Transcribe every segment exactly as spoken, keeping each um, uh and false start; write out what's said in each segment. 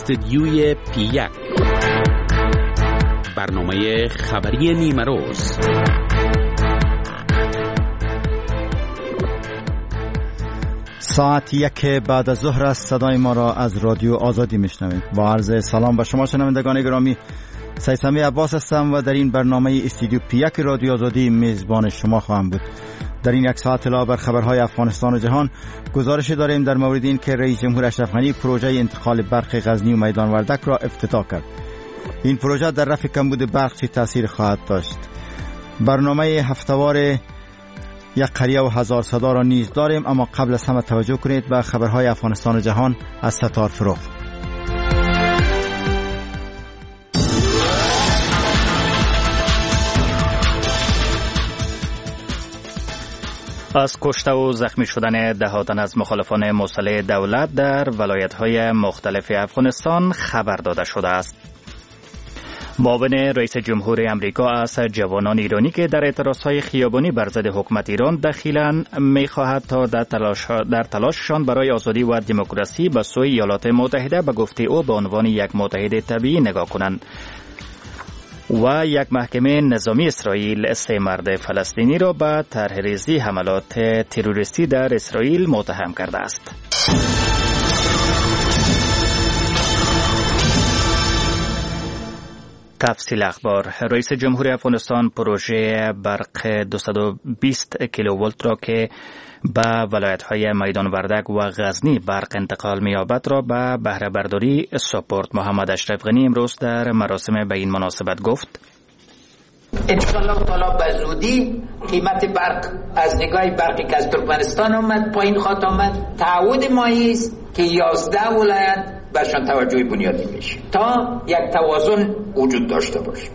استدیوی پی یک، برنامه خبری نیمه روز. ساعت یک بعد از ظهر است. صدای ما را از رادیو آزادی میشنوید. با عرض سلام به شما شنوندگان گرامی، سیسمی عباس هستم و در این برنامه استودیو پی یک رادیو آزادی میزبان شما خواهم بود. در این یک ساعت علاوه بر خبرهای افغانستان و جهان، گزارشی داریم در مورد این که رئیس جمهور اشرف غنی پروژه انتقال برق غزنی و میدان وردک را افتتاح کرد. این پروژه در رفع کمبود برق چه تاثیر خواهد داشت؟ برنامه هفتهوار یک قریه و هزار صدا را نیز داریم، اما قبل از همه توجه کنید به خبرهای افغانستان و جهان از ستار فروغ. از کشته و زخمی شدن ده تن از مخالفان مسلح دولت در ولایت‌های مختلف افغانستان خبر داده شده است. معاون رئیس جمهور امریکا از جوانان ایرانی که در اعتراضهای خیابانی بر ضد حکومت ایران دخیلن می‌خواهد تا در تلاش در تلاششان برای آزادی و دموکراسی به سوی ایالات متحده به گفته او به عنوان یک متحد طبیعی نگاه کنند. و یک محکمه نظامی اسرائیل سه مرد فلسطینی را به طرح‌ریزی حملات تروریستی در اسرائیل متهم کرده است. تفصیل اخبار. رئیس جمهور افغانستان پروژه برق دویست و بیست کیلوولت را که به ولایت‌های میدان وردک و غزنی برق انتقال می‌یابد را به بهره برداری سپرد. محمد اشرف غنی امروز در مراسم به این مناسبت گفت: انشالله تعالی به زودی قیمت برق از نگاه برقی که از ترکمنستان آمد پایین خواهد آمد. تعهد ما است که یازده ولایت برشان توجه بنیادی بشه تا یک توازن وجود داشته باشه.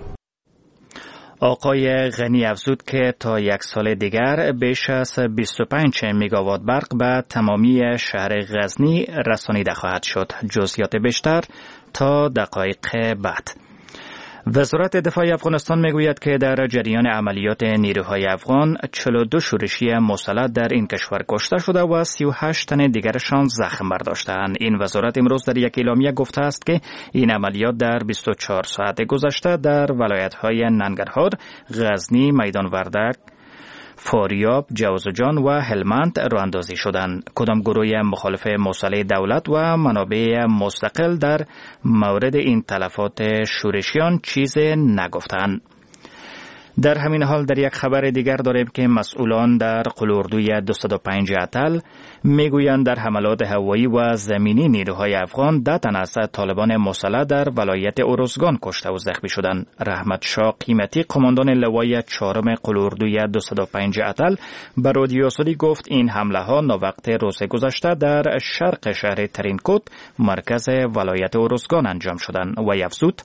آقای غنی افزود که تا یک سال دیگر بیش از بیست و پنج مگاوات برق به تمامی شهر غزنی رسانیده خواهد شد. جزئیات بیشتر تا دقایق بعد. وزارت دفاع افغانستان میگوید که در جریان عملیات نیروهای افغان چهل و دو شورشی مسلح در این کشور کشته شده و سی و هشت تن دیگرشان زخم برداشتند. این وزارت امروز در یک اعلامیه گفته است که این عملیات در بیست و چهار ساعت گذشته در ولایت‌های ننگرهار، غزنی، میدان وردک، فاریاب، جوزجان و هلمند راه اندازی شدند. کدام گروه مخالف مسلح دولت و منابع مستقل در مورد این تلفات شورشیان چیز نگفتند. در همین حال در یک خبر دیگر داریم که مسئولان در قلوردوی دویست و پنج اتل میگویند در حملات هوایی و زمینی نیروهای افغان ده تن از طالبان مسلح در ولایت ارزگان کشته و زخمی شدند. رحمت شاه قیمتی قماندان لوای چهارم قلوردوی دویست و پنج اتل به رادیو آزادی گفت این حمله ها نووقت روز گذشته در شرق شهر ترینکوت مرکز ولایت ارزگان انجام شدند و افزود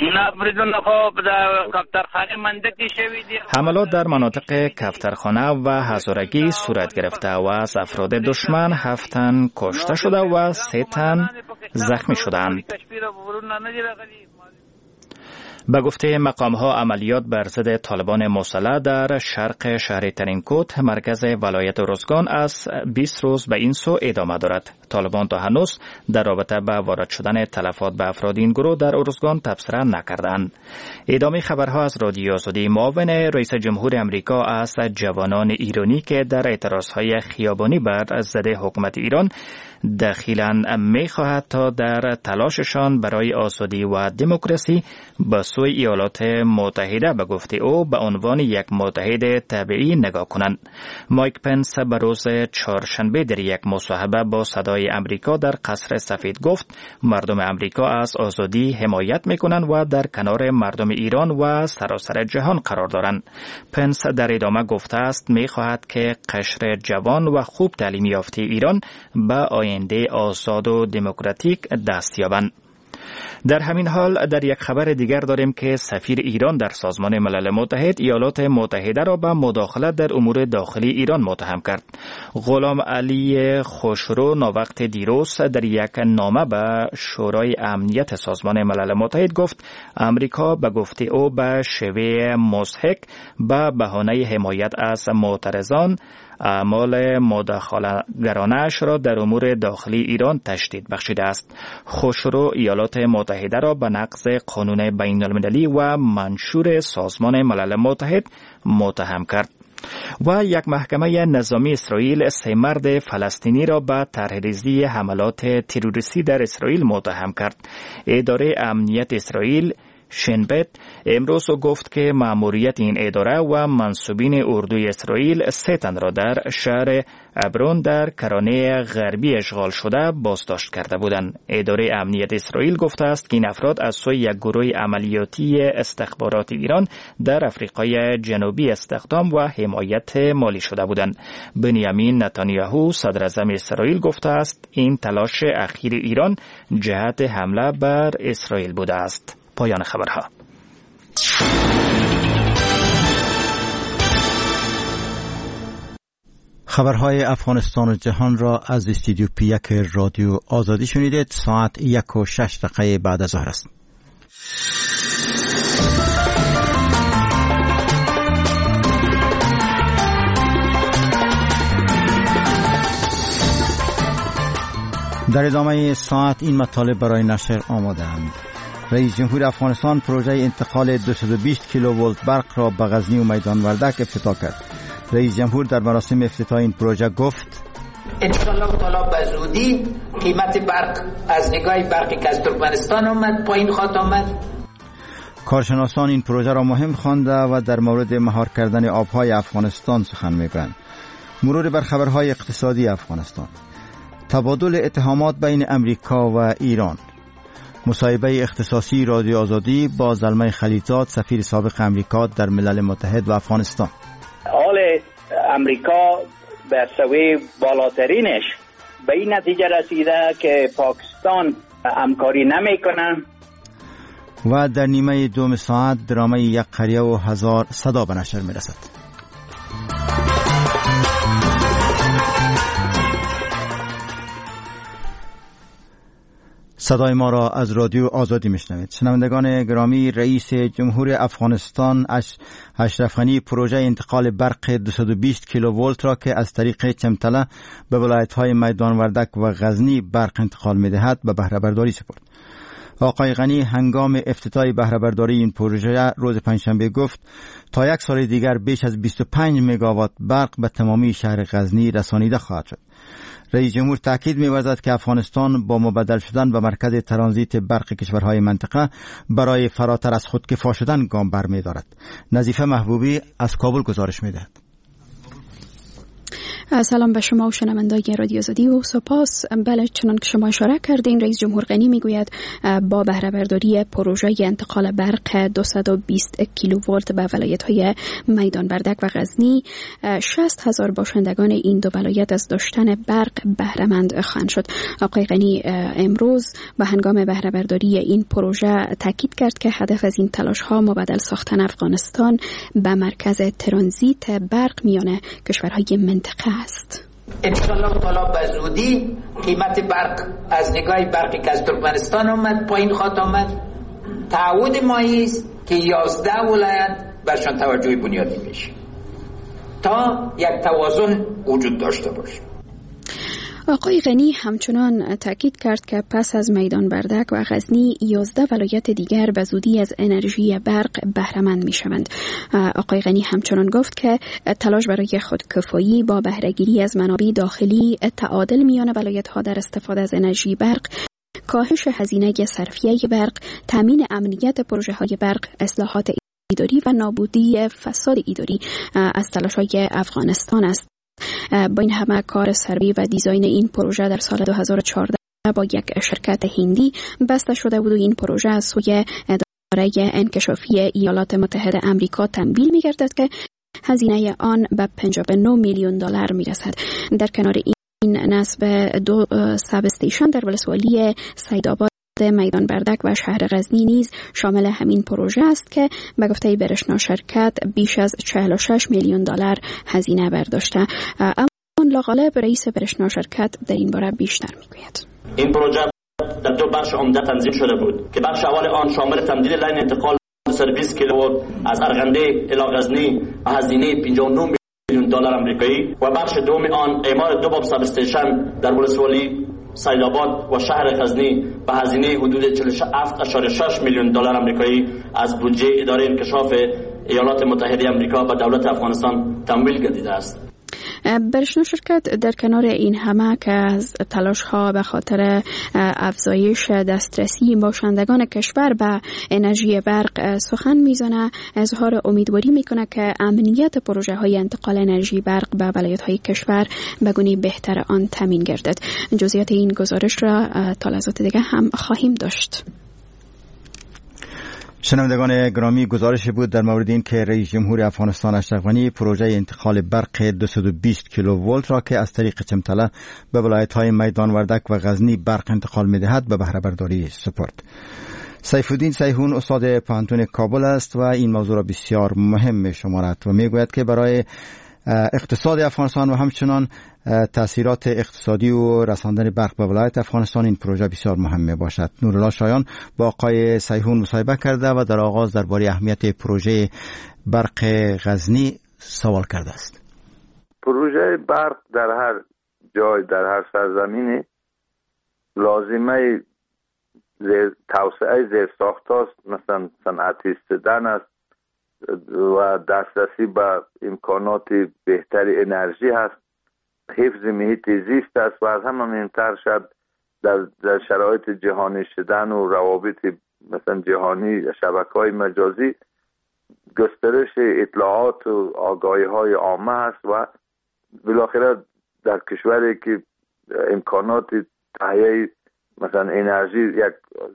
حملات در مناطق کفترخانه و هزارگی صورت گرفته و از افراد دشمن هفت تن کشته شده و سه تن زخمی شدند. به گفته مقام‌ها عملیات بر ضد طالبان مسلح در شرق شهر ترینکوت مرکز ولایت ارزگان از بیست روز به این سو ادامه دارد. طالبان تا هنوز در رابطه با وارد شدن تلفات به افراد این گروه در ارزگان تبصره نکردند. ادامه خبرها از رادیو آزادی. معاون رئیس جمهور امریکا از جوانان ایرانی که در اعتراضهای خیابانی بر ضد حکومت ایران دخیلن می‌خواهد تا در تلاششان برای آزادی و دموکراسی به سوی ایالات متحده به گفته او به عنوان یک متحد طبیعی نگاه کنند. مایک پنس به روز چهارشنبه در یک مصاحبه با صدای امریکا در قصر سفید گفت مردم امریکا از آزادی حمایت می‌کنند و در کنار مردم ایران و سراسر جهان قرار دارند. پنس در ادامه گفته است می‌خواهد که قشر جوان و خوب تعلیم یافته ایران به آینده آزاد و دموکراتیک دست یابند. در همین حال در یک خبر دیگر داریم که سفیر ایران در سازمان ملل متحد ایالات متحده را به مداخلت در امور داخلی ایران متهم کرد. غلام علی خوشرو ناوقت دیروز در یک نامه به شورای امنیت سازمان ملل متحد گفت امریکا به گفته او به شیوه مضحک به بهانه حمایت از معترضان اعمال مداخله‌گرانه‌اش را در امور داخلی ایران تشدید بخشیده است. خسرو ایالات متحده را به نقض قانون بین المللی و منشور سازمان ملل متحد متهم کرد و یک محکمه نظامی اسرائیل سه مرد فلسطینی را به طرحریزی حملات تروریستی در اسرائیل متهم کرد. اداره امنیت اسرائیل شنبت امروز گفت که مأموریت این اداره و منصوبین اردوی اسرائیل سه تن را در شهر عبرون در کرانه غربی اشغال شده بازداشت کرده بودند. اداره امنیت اسرائیل گفته است که این افراد از سوی یک گروه عملیاتی استخبارات ایران در آفریقای جنوبی استخدام و حمایت مالی شده بودند. بنیامین نتانیاهو صدر اعظم اسرائیل گفته است این تلاش اخیر ایران جهت حمله بر اسرائیل بوده است. پایان خبرها. خبرهای افغانستان و جهان را از استودیو پی یک رادیو آزادی شنیدید. ساعت یک و شش دقیقه بعد از ظهر است. در ادامه ساعت این مطالب برای نشر آماده‌اند. رئیس جمهور افغانستان پروژه انتقال دویست و بیست کیلوولت برق را به غزنی و میدان وردک افتتاح کرد. رئیس جمهور در مراسم افتتاح این پروژه گفت: انشالله تعالی به زودی قیمت برق از نگاه برقی که از ترکمنستان آمد پایین خواهد آمد. کارشناسان این پروژه را مهم خوانده و در مورد مهار کردن آبهای افغانستان سخن میگویند. مرور بر خبرهای اقتصادی افغانستان. تبادل اتهامات بین امریکا و ایران. مصاحبه اختصاصی رادیو آزادی با زلمه خلیلزاد سفیر سابق امریکا در ملل متحد و افغانستان. حال امریکا به سوی بالاترینش به این نتیجه رسیده که پاکستان همکاری نمیکنه. و در نیمه دوم ساعت درامه یک قریه و هزار صدا به نشر میرسد. صدای ما را از رادیو آزادی میشنوید. شنوندگان گرامی، رئیس جمهور افغانستان اشرف غنی پروژه انتقال برق دویست و بیست کیلوولت را که از طریق چمتله به ولایت‌های میدان وردک و غزنی برق انتقال می‌دهد به بهره برداری سپرد. آقای غنی هنگام افتتاح بهره برداری این پروژه روز پنجشنبه گفت تا یک سال دیگر بیش از بیست و پنج مگاوات برق به تمامی شهر غزنی رسانیده خواهد شد. رئیس جمهور تاکید می‌ورزد که افغانستان با مبدل شدن به مرکز ترانزیت برق کشورهای منطقه برای فراتر از خودکفا شدن گام برمی‌دارد. نظیفه محبوبی از کابل گزارش می‌دهد. سلام به شما و شنوندگان رادیو آزادی و سپاس. بله، چنان که شما اشاره کردین، رئیس جمهور غنی میگوید با بهره برداری پروژه انتقال برق دویست و بیست کیلوولت به ولایت‌های میدان وردک و غزنی شصت هزار باشندگان این دو ولایت از داشتن برق بهره مند خواهند شد. آقای غنی امروز به هنگام بهره برداری این پروژه تاکید کرد که هدف از این تلاش‌ها مبادل ساختن افغانستان به مرکز ترانزیت برق میان کشورهای منطقه است. انشالله تعالی به زودی قیمت برق از نگاه برقی که از ترکمنستان آمد پایین خواهد آمد. تعهد ما است که یازده ولایت برشان توجه بنیادی بشه تا یک توازن وجود داشته باشه. آقای غنی همچنان تاکید کرد که پس از میدان وردک و غزنی یازده ولایت دیگر به زودی از انرژی برق بهره مند می‌شوند. آقای غنی همچنان گفت که تلاش برای خودکفایی با بهره‌گیری از منابع داخلی، تعادل میان ولایت‌ها در استفاده از انرژی برق، کاهش هزینه صرفیه برق، تامین امنیت پروژه‌های برق، اصلاحات اداری و نابودی فساد اداری از تلاش‌های افغانستان است. با این همه کار سروی و دیزاین این پروژه در سال دو هزار و چهارده با یک شرکت هندی بسته شده بود و این پروژه از سوی اداره انکشافی ایالات متحده آمریکا تمویل می‌گردد که هزینه آن به پنجاه و نه میلیون دلار می‌رسد. در کنار این نصب دو ساب استیشن در ولسوالی سیدآباد، میدان وردک و شهر غزنی نیز شامل همین پروژه است که به گفته برشنا شرکت بیش از چهل و شش میلیون دلار هزینه برداشته. اما لاغالب رئیس برشنا شرکت در این باره بیشتر میگوید. این پروژه در دو بخش عمده تنظیم شده بود که بخش اول آن شامل تمدید لاین انتقال سرویس کیلووات از ارغنده الی غزنی هزینه پنجاه و نه میلیون دلار آمریکایی و بخش دوم آن اعمار دو باب ساب استیشن در ولسوالی سیدآباد و شهر غزنی به هزینه حدود چهل و هفت ممیز شش میلیون دلار آمریکایی از بودجه اداره انکشاف ایالات متحده آمریکا به دولت افغانستان تمویل گردیده است. برشنو شرکت در کنار این همه که از تلاش ها به خاطر افزایش دسترسی باشندگان کشور به انرژی برق سخن میزنه، اظهار امیدواری میکنه که امنیت پروژه های انتقال انرژی برق به ولایت های کشور به گونه بهتر آن تامین گردد. جزئیات این گزارش را تا لحظات دیگه هم خواهیم داشت. شنوندگان گرامی، گزارش بود در مورد این که رئیس جمهور افغانستان اشرف غنی پروژه انتقال برق دویست و بیست کیلوولت را که از طریق چمتله به ولایت‌های میدان وردک و غزنی برق انتقال می‌دهد به بهره برداری سپرد. سیف الدین سیحون استاد پوهنتون کابل است و این موضوع را بسیار مهم می‌شمارد و می‌گوید که برای اقتصاد افغانستان و همچنان تأثیرات اقتصادی و رساندن برق به ولایت افغانستان این پروژه بسیار مهم می باشد. نورالله شایان با آقای سیحون مصاحبه کرده و در آغاز درباره اهمیت پروژه برق غزنی سوال کرده است. پروژه برق در هر جای، در هر سرزمینی لازمه زیر توسعه زیر ساختاست، مثلا صنعتی استدن است و دسترسی به امکانات بهتری انرژی هست، حفظ محیط زیست است و از همه مهمتر شد در, در شرایط جهانی شدن و روابط مثلا جهانی، شبکه‌های مجازی، گسترش اطلاعات و آگاهی های عامه است و بالاخره در کشوری که امکانات تهیه مثلا انرژی یک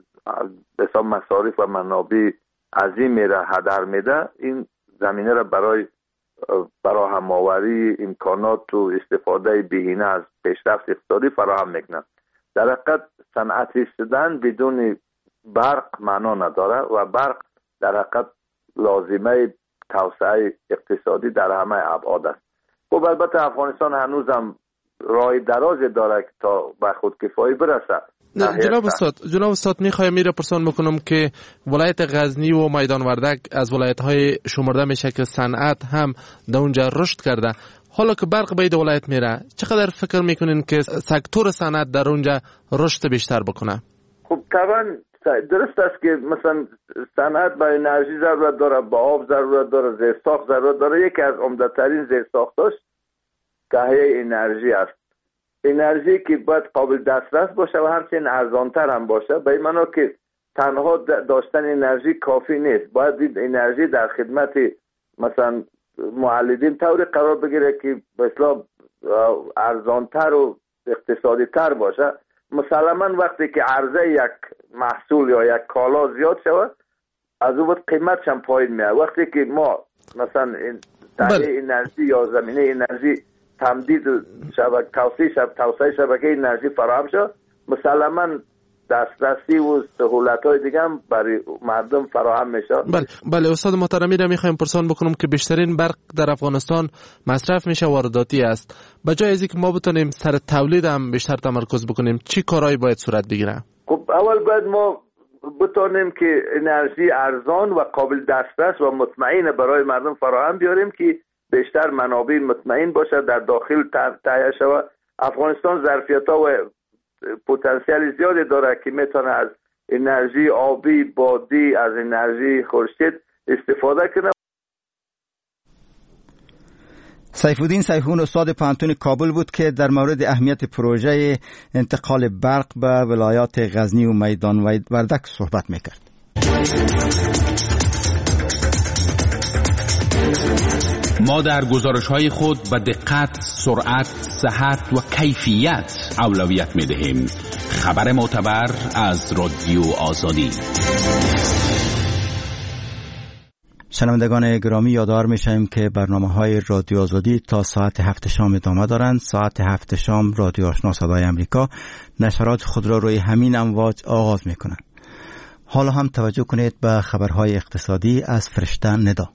حساب مصارف و منابع عظیمی را هدر میده، این زمینه را برای فراهم آوری امکانات و استفاده بهینه از پیشرفت اقتصادی فراهم میکنه. در حقیقت صنعتی شدن بدون برق معنا نداره و برق در حقیقت لازمه توسعه اقتصادی در همه ابعاد است. خب البته افغانستان هنوز هم راه درازی داره که تا به خودکفایی برسه. جناب استاد جناب استاد میخوایم میره پرسان بکنم که ولایت غزنی و میدان وردک از ولایت های شمرده میشه که صنعت هم در اونجا رشد کرده. حالا که برق به ولایت میره، چقدر فکر میکنین که سکتور صنعت در اونجا رشد بیشتر بکنه؟ خب طبعا درست است که مثلا صنعت به انرژی ضرورت داره، به آب ضرورت داره، زیرساخت ضرورت داره. یکی از عمده‌ترین زیرساختاش تهیه انرژی است. انرژی که باید قابل دسترس باشه و همچنین ارزانتر هم باشه. به این معنا که تنها داشتن انرژی کافی نیست، باید این انرژی در خدمت مثلا مولدین طوری قرار بگیره که به اصطلاح ارزانتر و اقتصادی تر باشه. مسلما وقتی که عرضه یک محصول یا یک کالا زیاد شود، از اون قیمتش هم پایین میاد. وقتی که ما مثلا تهیه انرژی یا زمینه انرژی تمدید شبکه توسعه شب توسعه شبکه انرژی فراهم شد، مسلما دسترسی و سهولت‌های دیگه هم برای مردم فراهم میشه. بله بله استاد محترمی را میخوایم پرسان بکنم که بیشترین برق در افغانستان مصرف میشه وارداتی است. به جای از اینکه ما بتونیم سر تولید هم بیشتر تمرکز بکنیم، چی کارهایی باید صورت بگیره؟ خب اول باید ما بتونیم که انرژی ارزان و قابل دسترس و مطمئن برای مردم فراهم بیاریم که بیشتر منابع مطمئن باشه در داخل تهیه شود. افغانستان ظرفیت‌ها و پتانسیل زیادی داره که میتونه از انرژی آبی، بادی، از انرژی خورشید استفاده کنه. سیف الدین سیحون استاد پوهنتون کابل بود که در مورد اهمیت پروژه انتقال برق به ولایات غزنی و میدان وردک صحبت میکرد. ما در گزارش‌های خود به دقت، سرعت، صحت و کیفیت اولویت می‌دهیم. خبر معتبر از رادیو آزادی. شنوندگان گرامی، یادآور می‌شویم که برنامه‌های رادیو آزادی تا ساعت هفت شام ادامه دارند. ساعت هفت شام رادیو آشنا صدای امریکا نشرات خود را روی همین امواج آغاز می‌کند. حالا هم توجه کنید به خبرهای اقتصادی از فرشته ندا.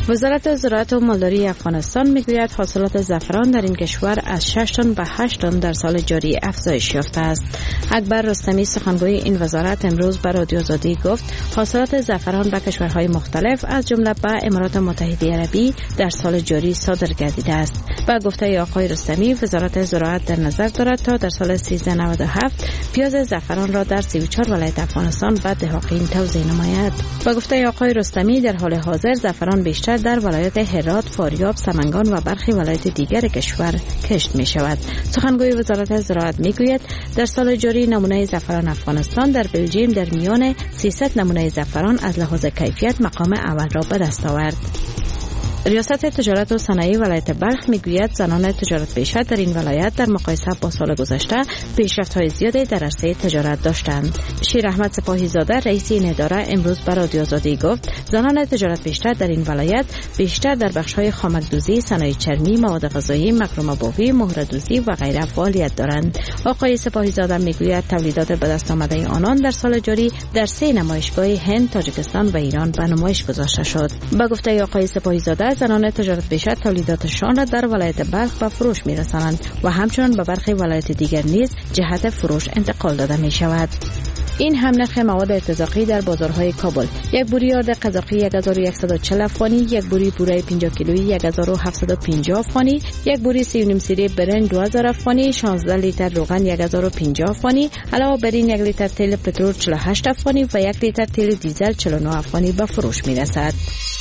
وزارت زراعت و مالداری افغانستان میگوید حاصلات زعفران در این کشور از شش تن به هشت تن در سال جاری افزایش یافته است. اکبر رستمی سخنگوی این وزارت امروز به رادیو آزادی گفت حاصلات زعفران به کشورهای مختلف از جمله به امارات متحده عربی در سال جاری صادر گردیده است. با گفته آقای رستمی وزارت زراعت در نظر دارد تا در سال سیزده نود و هفت پیاز زعفران را در سی و چهار ولایت افغانستان به دهقان توزیع نماید. با گفته آقای رستمی در حال حاضر زعفران بیشتر در ولایت هرات، فاریاب، سمنگان و برخی ولایت دیگر کشور کشت می شود. سخنگوی وزارت زراعت می گوید در سال جاری نمونه زعفران افغانستان در بلژیم در میان سیصد نمونه زعفران از لحاظ کیفیت مقام اول را به دست آورد. ریاست تجارت و صنایع ولایت بلخ میگوید زنان تجارت پیشه در این ولایت در مقایسه با سال گذشته پیشرفت‌های زیادی در عرصه تجارت داشتند. شیر احمد سپاهی زاده رئیس این اداره امروز به رادیو آزادی گفت زنان تجارت پیشه در این ولایت بیشتر در بخش‌های خامک‌دوزی، صنایع چرمی، مواد غذایی، مکرم آبی، مهره‌دوزی و غیره فعالیت دارند. آقای سپاهی زاده میگوید تولیدات به دست آمده آنان در سال جاری در سه نمایشگاه هند، تاجیکستان و ایران به نمایش گذاشته شد. با گفته آقای سپاهی زاده زنان تجارت پیشه تولیداتشان را در ولایت بلخ به فروش می‌رسانند و همچنین به برخی ولایت دیگر نیز جهت فروش انتقال داده می شود. این هم نرخ مواد ارتزاقی در بازارهای کابل. یک بوری آرد قزاقی یک هزار و صد و چهل افغانی، یک بوری بوره پنجاه کیلویی یک هزار و هفتصد و پنجاه افغانی، یک بوری سی و نیم سیری برنج دو هزار افغانی، شانزده لیتر روغن یک هزار و پنجاه افغانی، علاوه بر این یک لیتر تیل پترول چهل و هشت افغانی و یک لیتر تیل دیزل چهل و نه افغانی به فروش می‌رسد.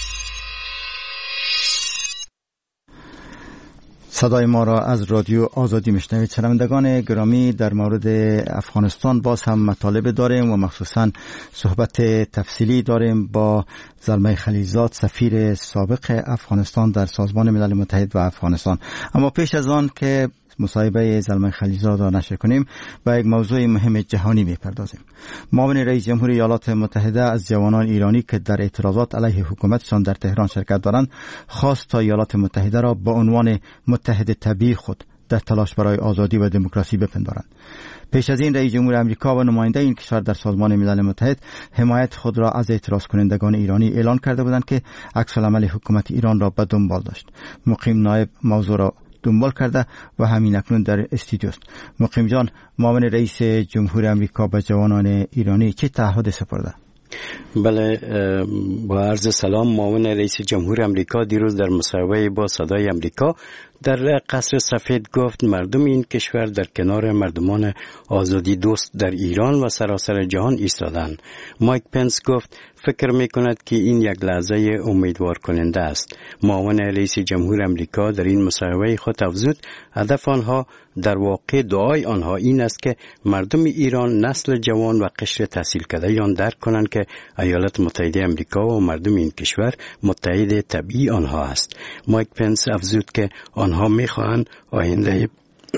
صدای ما را از رادیو آزادی میشنوید. شنوندگان گرامی، در مورد افغانستان باز هم مطالب داریم و مخصوصا صحبت تفصیلی داریم با زلمه خلیلزاد، سفیر سابق افغانستان در سازمان ملل متحد و افغانستان. اما پیش از آن که مصاحبه زلمه خلیلزاد را نشر کنیم به یک موضوع مهم جهانی میپردازیم. معاون رئیس جمهور ایالات متحده از جوانان ایرانی که در اعتراضات علیه حکومتشان در تهران شرکت دارند خواست تا ایالات متحده را به عنوان متحد طبیعی خود در تلاش برای آزادی و دموکراسی بپندارند. پیش از این رئیس جمهور امریکا و نماینده این کشور در سازمان ملل متحد حمایت خود را از اعتراض کنندگان ایرانی اعلان کرده بودند که عکس العمل حکومت ایران را به دنبال داشت. مقیم نایب موضوع را دنبال کرده و همین اکنون در استودیو است. مقیم جان، معاون رئیس جمهور امریکا به جوانان ایرانی چه تعهد سپرده؟ بله، با عرض سلام. معاون رئیس جمهور امریکا دیروز در مصاحبه با صدای امریکا در قصر سفید گفت مردم این کشور در کنار مردمان آزادی دوست در ایران و سراسر جهان ایستادند. مایک پنس گفت فکر می کند که این یک لحظه امیدوار کننده است. معاون رئیس جمهور امریکا در این مصاحبه خود افزود هدف آنها در واقع دعای آنها این است که مردم ایران، نسل جوان و قشر تحصیل کرده آن درک کنند که ایالات متحده امریکا و مردم این کشور متحد طبیعی آنها است. مایک پنس افزود که آنها می‌خواهند آینده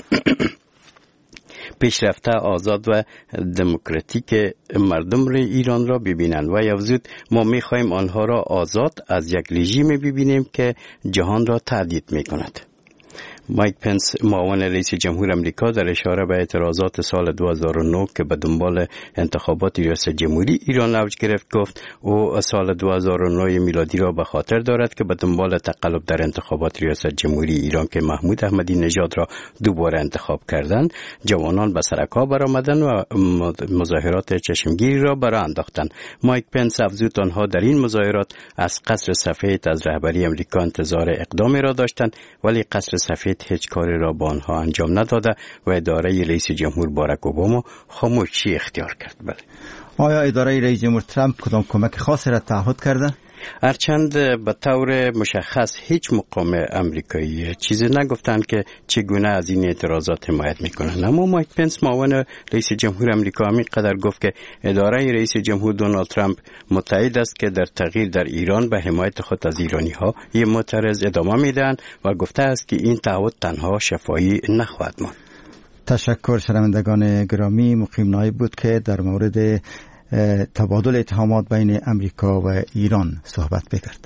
پیشرفته، آزاد و دموکراتیک مردم ایران را ببینند و افزود ما می‌خواهیم آنها را آزاد از یک رژیم ببینیم که جهان را تهدید می‌کند. مایک پنس معاون رئیس جمهور امریکا در اشاره به اعتراضات سال دو هزار و نه که به دنبال انتخابات ریاست جمهوری ایران اوج گرفت گفت او سال دو هزار و نه میلادی را به خاطر دارد که به دنبال تقلب در انتخابات ریاست جمهوری ایران که محمود احمدی نژاد را دوباره انتخاب کردند، جوانان به سرکا برآمدند و مظاهرات چشمگیری را برآ انداختند. مایک پنس افزود آنها در این مظاهرات از قصر سفید از رهبری امریکا انتظار اقدامی را داشتند، ولی قصر سفید هیچ کاری را با آنها انجام نداده و اداره رئیس جمهور باراک اوباما خاموشی اختیار کرد. بله. آیا اداره رئیس جمهور ترامپ کدام کمک خاصی را تعهد کرده؟ هرچند به طور مشخص هیچ مقام امریکایی چیزی نگفتند که چگونه از این اعتراضات حمایت میکنند، اما مایک پنس معاون رئیس جمهور امریکا همینقدر گفت که اداره رئیس جمهور دونالد ترامپ متعهد است که در تغییر در ایران به حمایت خود از ایرانی ها یک معترض ادامه میدهند و گفته است که این تعهد تنها شفاهی نخواهد ماند. تشکر. شنوندگان گرامی، مقیم نایب بود که در مورد تبادل اتهامات بین امریکا و ایران صحبت بکرد.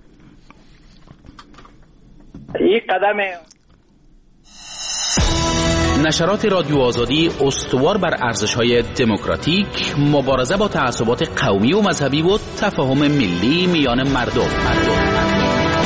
این قدم نشرات رادیو آزادی استوار بر ارزش‌های دموکراتیک، مبارزه با تعصبات قومی و مذهبی و تفاهم ملی میان مردم. مردم.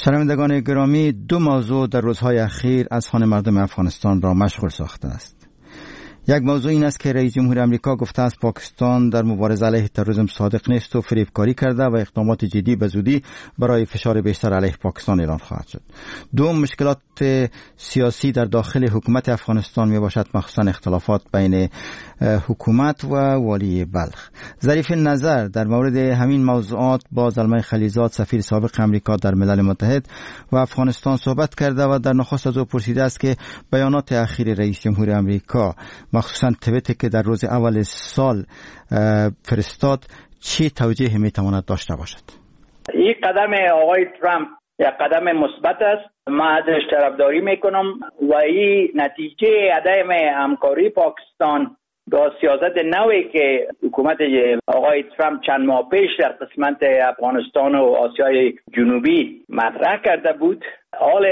شنوندگان گرامی، دو موضوع در روزهای اخیر از خوان مردم افغانستان را مشغول ساخته است. یک موضوع این است که رئیس جمهور امریکا گفته است پاکستان در مبارزه علیه تروریسم صادق نیست و فریبکاری کرده و اقدامات جدی به زودی برای فشار بیشتر علیه پاکستان اعلان خواهد شد. دوم، مشکلات سیاسی در داخل حکومت افغانستان می باشد، مخصوصا اختلافات بین حکومت و والی بلخ. ظریف نظر در مورد همین موضوعات با زلمه خلیزاد، سفیر سابق امریکا در ملل متحد و افغانستان صحبت کرده و در نخست از او پرسیده است که بیانات اخیر رئیس جمهور امریکا، مخصوصا توییتی که در روز اول سال فرستاد، چی توجیه میتواند داشته باشد؟ این قدم آقای ترامپ یک قدم مثبت است، من ازش طرفداری میکنم و این نتیجه عدم همکاری پاکستان با سیاست نوی که حکومت آقای ترامپ چند ماه پیش در قسمت افغانستان و آسیای جنوبی مطرح کرده بود. حال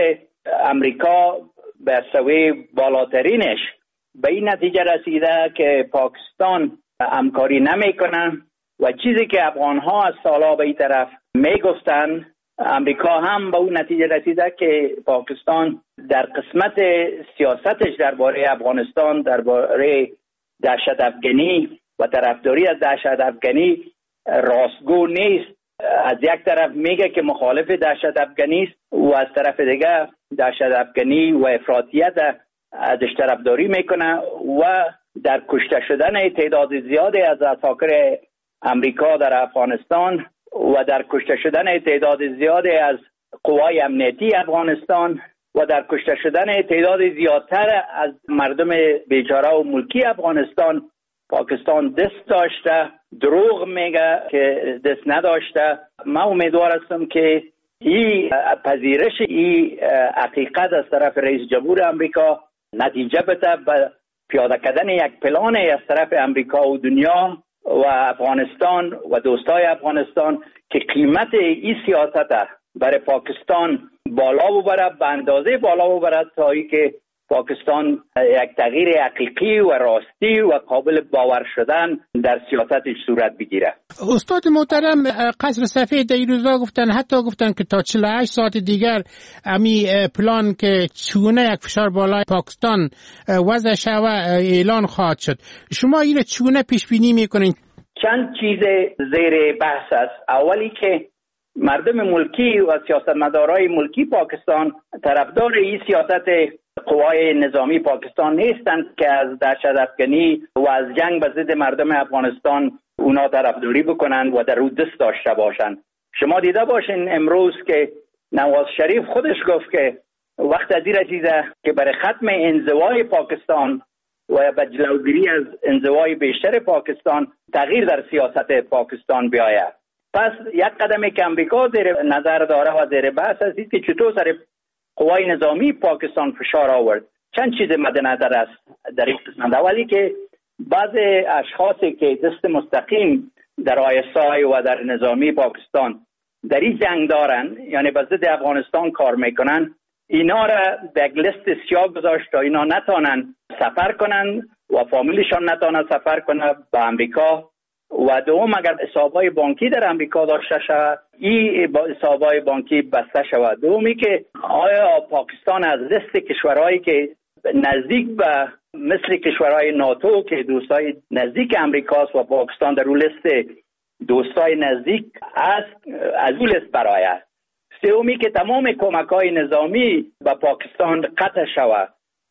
امریکا به سوی بالاترینش به این نتیجه رسیده که پاکستان همکاری نمیکنه و چیزی که افغانها از سالها به این طرف میگفتن، امریکا هم به اون نتیجه رسیده که پاکستان در قسمت سیاستش درباره افغانستان، درباره دهشت افغانی و طرفداری از دهشت افغانی راستگو نیست. از یک طرف میگه که مخالف دهشت افغانی است و از طرف دیگه دهشت افغانی و افراطیت ازش طرفداری میکنه و در کشته شدن تعداد زیادی از عساکر امریکا در افغانستان و در کشته شدن تعداد زیادی از قوای امنیتی افغانستان و در کشته شدن تعداد زیادتر از مردم بیچاره و ملکی افغانستان پاکستان دست داشته. دروغ میگه که دست نداشته. من امیدوار هستم که این پذیرش این حقیقت از طرف رئیس جمهور امریکا نتیجه بده به پیاده کردن یک پلان از طرف امریکا و دنیا و افغانستان و دوستای افغانستان که قیمت این سیاست برای پاکستان بالا ببره، به اندازه بالا ببره تا ای که پاکستان یک تغییر حقیقی و راستی و قابل باور شدن در سیاستش صورت بگیره. استاد محترم، قصر سفید در این روزا گفتن، حتی گفتن که تا چهل و هشت ساعت دیگر امی پلان که چگونه یک فشار بالای پاکستان وضع شوه اعلان خواهد شد. شما این چگونه پیش بینی میکنین؟ چند چیز زیر بحث است. اولی که مردم ملکی و سیاستمدارای ملکی پاکستان طرفدار این سیاست قوای نظامی پاکستان نیستند که از دهشت افغانی و از جنگ به ضد مردم افغانستان اونا طرفداری بکنند و در رو دست داشته باشند. شما دیده باشین امروز که نواز شریف خودش گفت که وقت از این رسیده که برای ختم انزوای پاکستان و به جلوگیری از انزوای بیشتر پاکستان تغییر در سیاست پاکستان بیاید. پس یک قدمی که امریکا زیر نظر داره و زیر بحث است که چطور سر قوای نظامی پاکستان فشار آورد. چند چیز مد نظر است در این قسمت. اولی که بعض اشخاصی که دست مستقیم در آی اس آی و در نظامی پاکستان در این جنگ دارن، یعنی به ضد افغانستان کار میکنن، اینا را به یک لیست سیاه گذاشت تا اینا نتانن سفر کنن و فامیلشان نتانن سفر کنن به امریکا. و دوم، اگر حسابای بانکی در امریکا داشته شود، این حسابای بانکی بسته شود. دومی که آیا پاکستان از لیست کشورهایی که نزدیک به مثل کشورهای ناتو که دوستای نزدیک امریکاست و پاکستان در اون لیست دوستای نزدیک است، از اون لیست برآید. سومی که تمام کمک‌های نظامی به پاکستان قطع شود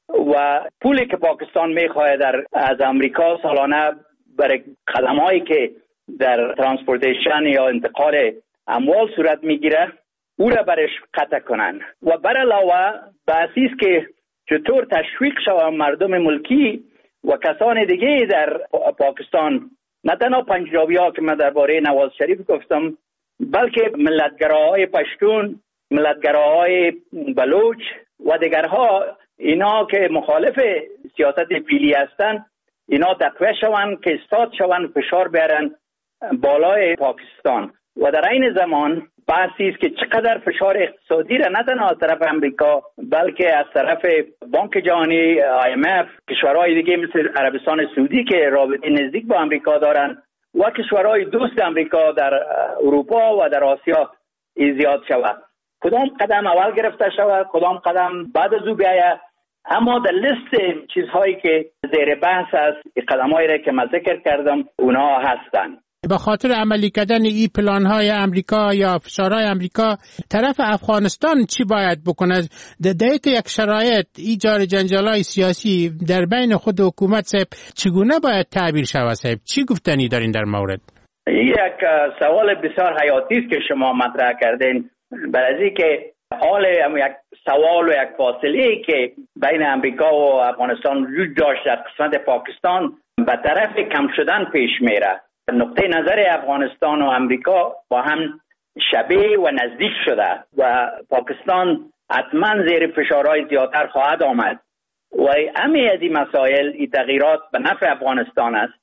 و پولی که پاکستان می‌خواهد در از امریکا سالانه برای خدماتی که در ترانسپورتیشن یا انتقال اموال صورت میگیره او را برش قطع کنن. و بر علاوه بحثی است که چطور تشویق شود مردم ملکی و کسان دیگه در پاکستان، نه تنها پنجابی ها که من درباره نواز شریف گفتم، بلکه ملتگراهای پشتون، ملتگراهای بلوچ و دیگرها، اینا که مخالف سیاست فعلی هستند، اینا تقویه شوند که استاد شوند، فشار بیارن بالای پاکستان. و در این زمان بحثی است که چقدر فشار اقتصادی را نه تنها از طرف امریکا بلکه از طرف بانک جهانی، آی ام اف، کشورهای دیگه مثل عربستان سعودی که رابطه نزدیک با امریکا دارن و کشورهای دوست امریکا در اروپا و در آسیا زیاد شود. کدام قدم اول گرفته شود، کدام قدم بعد از او بیاید. اما در لیست چیزهایی که زیر بحث است، قدمایی را که من ذکر کردم اونا هستند. به خاطر عملی کردن این پلان های امریکا یا فشارهای امریکا، طرف افغانستان چی باید بکنه؟ در دیت یک شرایط ایجاد جنجالای سیاسی در بین خود حکومت صاحب چگونه باید تعبیر شود صاحب؟ چی گفتنی دارین در مورد؟ یک سوال بسیار حیاتی است که شما مطرح کردین. برای که حال یک سوال و یک فاصله که بین امریکا و افغانستان وجود داشت در قسمت پاکستان به طرف کم شدن پیش میره. نقطه نظر افغانستان و امریکا با هم شبیه و نزدیک شده و پاکستان حتما زیر فشارهای زیادتر خواهد آمد و همه از این مسائل، این تغییرات به نفع افغانستان است.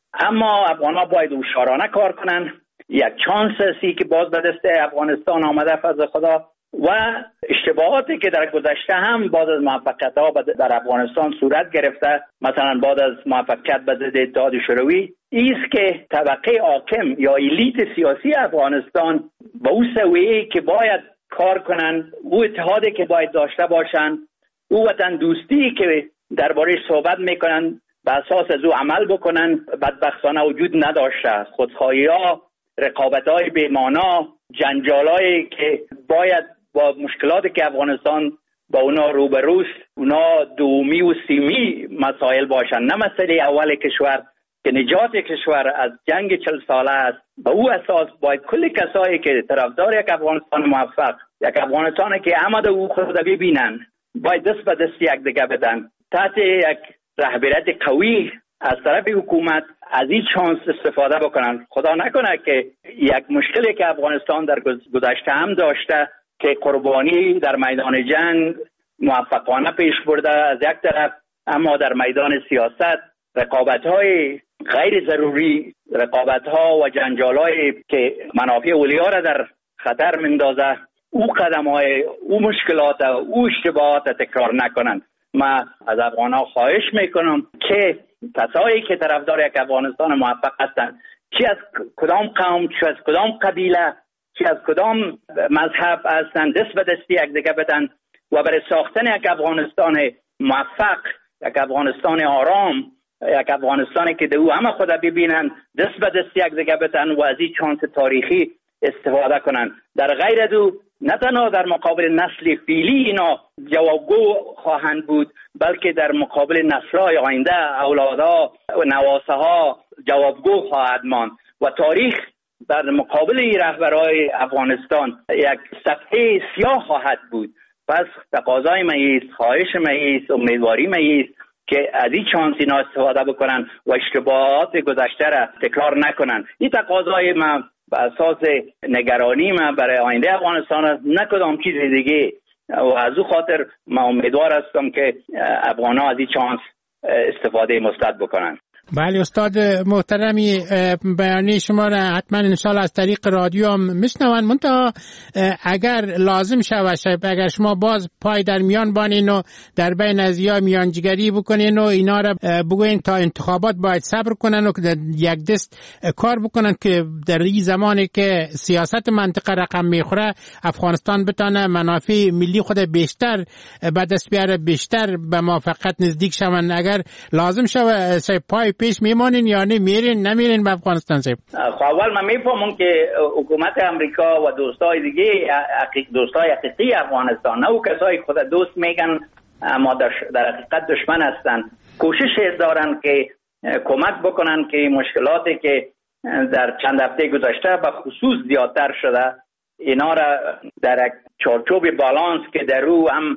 اما افغان‌ها باید هوشیارانه کار کنن. یک چانس هستی که باز به دست افغانستان آمده فضل خدا و اشتباهاتی که در گذشته هم بعد از موفقیت‌ها در افغانستان صورت گرفته، مثلا بعد از موفقیت به ضد اتحاد شوروی، ایست که طبقه حاکم یا الیت سیاسی افغانستان با او سویه‌ای که باید کار کنند، او اتحادی که باید داشته باشند، او وطن دوستی که درباره‌اش صحبت میکنن به اساس از او عمل بکنن، بدبختانه وجود نداشته. خودخواهی‌ها، رقابت‌های بی‌معنا، جنجالایی که باید با مشکلاتی که افغانستان با اونا روبروست، اونا دومی و سیمی مسائل باشن، نه مسئله اول کشور که نجات کشور از جنگ چل ساله است. به او اساس باید کل کسایی که طرفدار یک افغانستان موفق، یک افغانستانی که آمده او خود ببینن، باید دست به دست یک دیگه بدن تحت یک رهبریت قوی از طرف حکومت از این چانس استفاده بکنن. خدا نکنه که یک مشکلی که افغانستان در گذشته هم داشته که قربانی در میدان جنگ موفقانه پیش برده از یک طرف، اما در میدان سیاست رقابت‌های غیر ضروری، رقابت‌ها و جنجال‌های که منافع اولیا را در خطر میندازه، او قدم‌های، او مشکلات، او اشتباهات تکرار نکنند. من از افغان‌ها خواهش میکنم که کسایی که طرفدار یک افغانستان موفق هستند، چی از کدام قوم، چی از کدام قبیله، چی از کدام مذهب هستند، دست به دستی یک دیگه بدن و برای ساختن یک افغانستان موفق، یک افغانستان آرام، یک افغانستانی که دو همه خود ببینن، دست به دست یک دیگه بدن و از این چانس تاریخی استفاده کنن. در غیر دو نه تنها در مقابل نسل فیلی اینا جوابگو خواهند بود، بلکه در مقابل نسل‌های آینده، اولادها و نواسه‌ها جوابگو خواهد ماند و تاریخ در مقابل رهبرای افغانستان یک صفحه سیاه خواهد بود. پس تقاضای من است، خواهش من است، امیدواری من است که از این چانس اینا استفاده بکنن و اشتباهات گذشته را تکرار نکنن. این تقاضای من به اساس نگرانی من برای آینده افغانستان، نه کدام چیز دیگه، و از او خاطر من امیدوار هستم که افغان‌ها از این چانس استفاده مثبت بکنن. بله استاد محترمی، بیانیه شما را حتما انشاءالله از طریق رادیو هم میشنون. منتها اگر لازم شود، اگر شما باز پای در میان بانین و در بین از یا میانجیگری بکنین و اینا را بگوین تا انتخابات باید صبر کنن و یک دست کار بکنن که در این زمانی که سیاست منطقه رقم میخوره، افغانستان بتانه منافع ملی خود بیشتر به دست بیاره، بیشتر به موفقیت نزدیک شون. اگر لازم شود پای پیش میمانین یا نه میرین نمیرین به افغانستان؟ صاحب خب اول من میفهمم که حکومت امریکا و دوستای دیگه، دوستای حقیقی افغانستان، نه او کسایی خود دوست میگن اما در حقیقت دشمن هستن، کوشش دارن که کمک بکنن که مشکلاتی که در چند هفته گذشته به خصوص زیادتر شده، اینا را در یک چارچوب بالانس که در او هم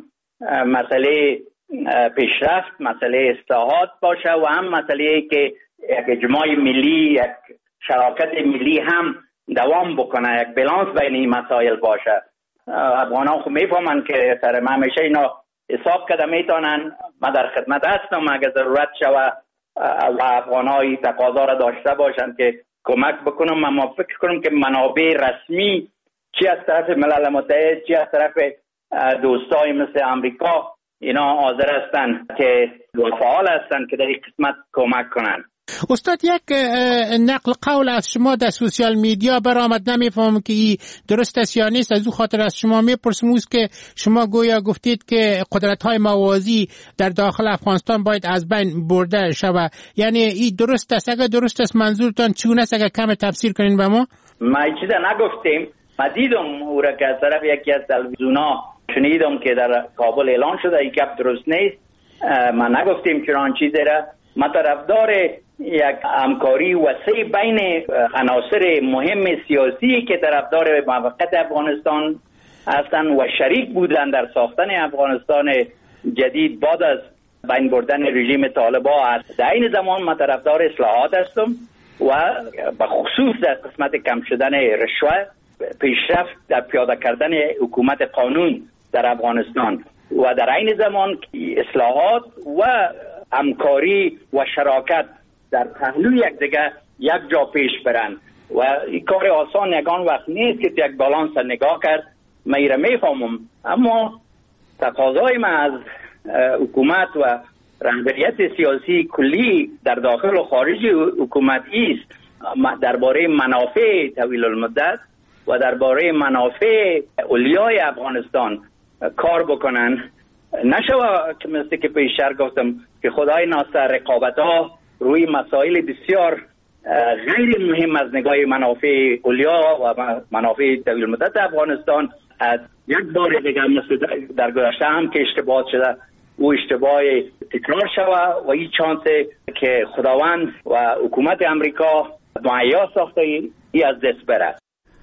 مسئله پیشرفت، مسئله اصلاحات باشه و هم مسئله که یک اجماع ملی، یک شراکت ملی هم دوام بکنه، یک بالانس بین این مسائل باشه. افغانان خب میفهمن که سر ما همیشه اینا حساب کرده میتونن. من در خدمت هستم اگر ضرورت شوه و افغانای تقاضا را داشته باشن که کمک بکنم. اما فکر کنم که منابع رسمی چی از طرف ملل متحد، چی از طرف دوستای مثل امریکا، اینا حاضر هستن که فعال هستن که در این قسمت کمک کنن. استاد، یک نقل قول از شما در سوشیال میدیا برآمد، نمیفهمم که این درست است یا نیست. از او خاطر از شما میپرسم اوست که شما گویا گفتید که قدرت‌های موازی در داخل افغانستان باید از بین برده شود. یعنی این درست است؟ اگر درست است منظورتان چون است؟ اگر کم تفسیر کنین به ما. ما چیزا نگفتیم. ما دیدم او را که از طرف یکی از تلویزیون‌ها شنیدم که در کابل اعلان شده. این گپ درست نیست. ما نگفتیم چنان چیزی را. ما طرفدار یک همکاری وسیع بین عناصر مهم سیاسی که طرفدار موقت افغانستان هستند و شریک بودند در ساختن افغانستان جدید بعد از بین بردن رژیم طالبان است. در این زمان من طرفدار اصلاحات هستم و به خصوص در قسمت کم شدن رشوه، پیشرفت در پیاده کردن حکومت قانون در افغانستان و در این زمان اصلاحات و همکاری و شراکت در پهلوی یک دیگه یک جا پیش برند و این کار آسان یگان وقت نیست که یک بالانس نگاه کرد. من ایره میفهمم، اما تقاضای من از حکومت و رهبریت سیاسی کلی در داخل و خارج حکومت است درباره منافع طویل المدت و درباره منافع اولیای افغانستان کار بکنن. نشوه که مثل که پیشتر گفتم که خدای ناصر رقابت ها روی مسائل بسیار غیر مهم از نگاه منافع اولیا و منافع طویل مدت افغانستان از یک بار دیگر مثل در گذشته هم که اشتباه شده او اشتباه تکرار شود و این چانس که خداوند و حکومت امریکا مهیا ساخته ای از دست بره.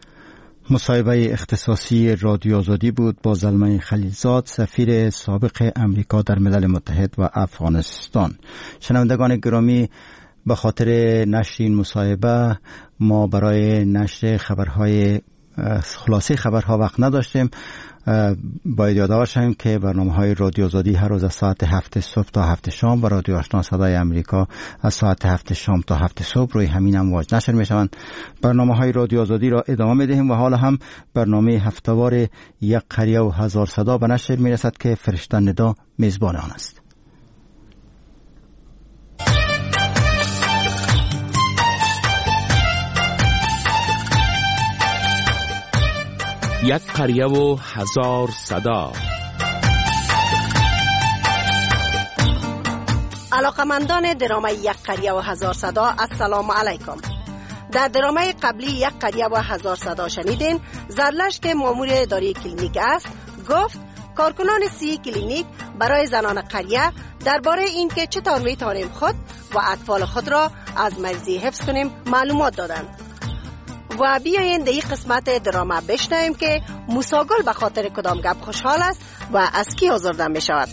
مصاحبه اختصاصی رادیو آزادی بود با زلمه خلیلزاد، سفیر سابق امریکا در ملل متحد و افغانستان. شنوندگان گرامی، به خاطر نشر این مصاحبه ما برای نشر خبرهای خلاصه خبرها وقت نداشتیم. باید یادآور شویم که برنامه‌های رادیو آزادی هر روز از ساعت هفت صبح تا هفت شام و رادیو آشنا صدای امریکا از ساعت هفت شام تا هفت صبح روی همین امواج نشر می‌شوند. برنامه‌های رادیو آزادی را ادامه می‌دهیم و حالا هم برنامه هفته‌وار یک قریه و هزار صدا به نشر می‌رسد که فرشته ندا میزبان آن است. یک قریه و هزار صدا. علاقمندان درامه یک قریه و هزار صدا، السلام علیکم. در درامه قبلی یک قریه و هزار صدا شنیدین زرلش که مامور اداره کلینیک است گفت کارکنان سی کلینیک برای زنان قریه درباره اینکه چطور میتوانیم خود و اطفال خود را از مریضی حفظ کنیم معلومات دادند. و بیایین در این قسمت دراما بشنویم که موساگل به خاطر کدام گپ خوشحال است و از کی آزرده می شود.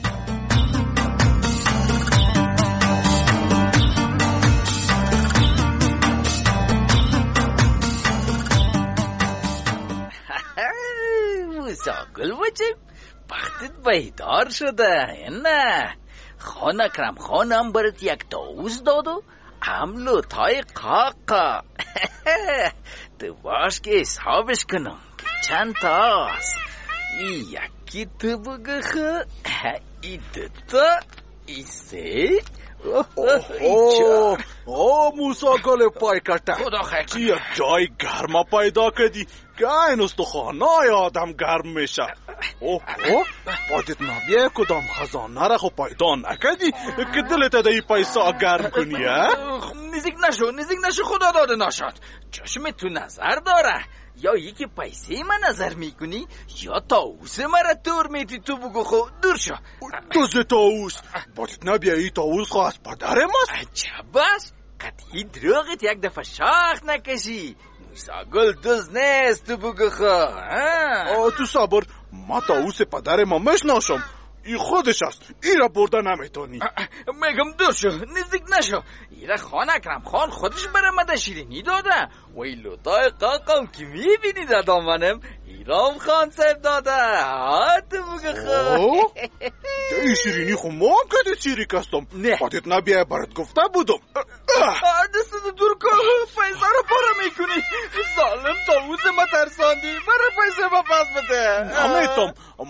موساگل بچه وقتت بیدار شده نه؟ خان اکرم خانم برات یک تاوز دادو عملو تای قاقا تو باش که حسابش کنم که چند تاست. ای یکی تو بگخه، ای دوتا، ای سه. اوه اوه موسا گل پای کتا خدا خیلی چی یک جای گرما پیدا کردی که این استخوانه آدم گرم میشه. اوه اوه بادت نبیه کدام خزانه را خو پیدا نکردی که دلت دایی پیسا گرم کنی. نزدیک نشو نزدیک نشو خدا داده نشد. چشم تو نظر داره، یا یکی پیسه من نظر میکنی یا تاوس مرا تور میتی تو بگو خو دور شو. دوز تاوس بادت نبیه ای تاوس خو از پدرم است. عجب است قطعی دروغت یک دفعه شاخ نکشی. موساگل دوز نیست تو بگو خو. تو صبر ما تاوس پدرم مشناسم، ای خودش است، ای را برده نمیتونی. میگم دور شو نزدیک نشو. ای را خان اکرم خان خودش برامده شیرینی داده و ای لوتای قاقم که میبینی دادا منم ایرام خان سر داده. ها تو بگه خان ای شیرینی خو ما هم که دی سیری کستم بادت نبیه برات گفته بودم. دست دور کن پیسه رو پاره میکنی. ظالم تاوز ما ترساندی برای پیسه ما پس بده. نمیتم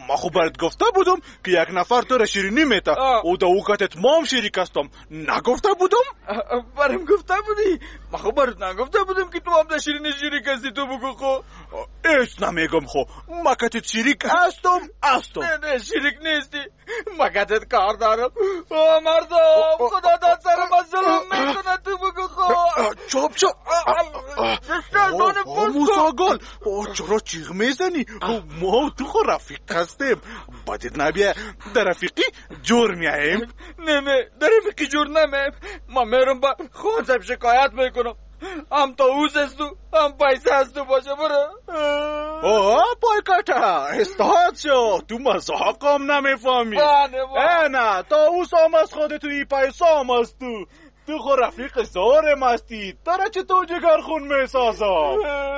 ما خو برات گفته بودم که یک نفر تو را شیرینی میته او دا اوقاتت مام شریک هستم. نگفته بودم؟ برام گفته بودی؟ ما خو برات نگفته بودم که تو هم دا شیرینی شریک هستی. تو بگو خو. ایچ نمیگم خو. ما کتت شریک هستم هستم. نه نه شریک نیستی. ما کتت کار دارم. آه مردم خدا داد سرم از ظلم میکنه. تو بگو خو. چوب چوب. موسا گل چرا چیغ میزنی؟ ما تو خو رفیق هستیم. بدید نبیه در رفیقی جور میاییم. نه نه در رفیقی جور نمیم. ما میرم با خود سب شکایت میکنم. هم تا اوز هستو هم پیسه هستو باشه برو. آه پایکاته استاد شو. تو مزاق هم نمیفهمی. نه تا اوز هم از خود توی پیسه هم از تو. تو خو رفیق زارم هستی. داره چه تو جگر خون میسازم.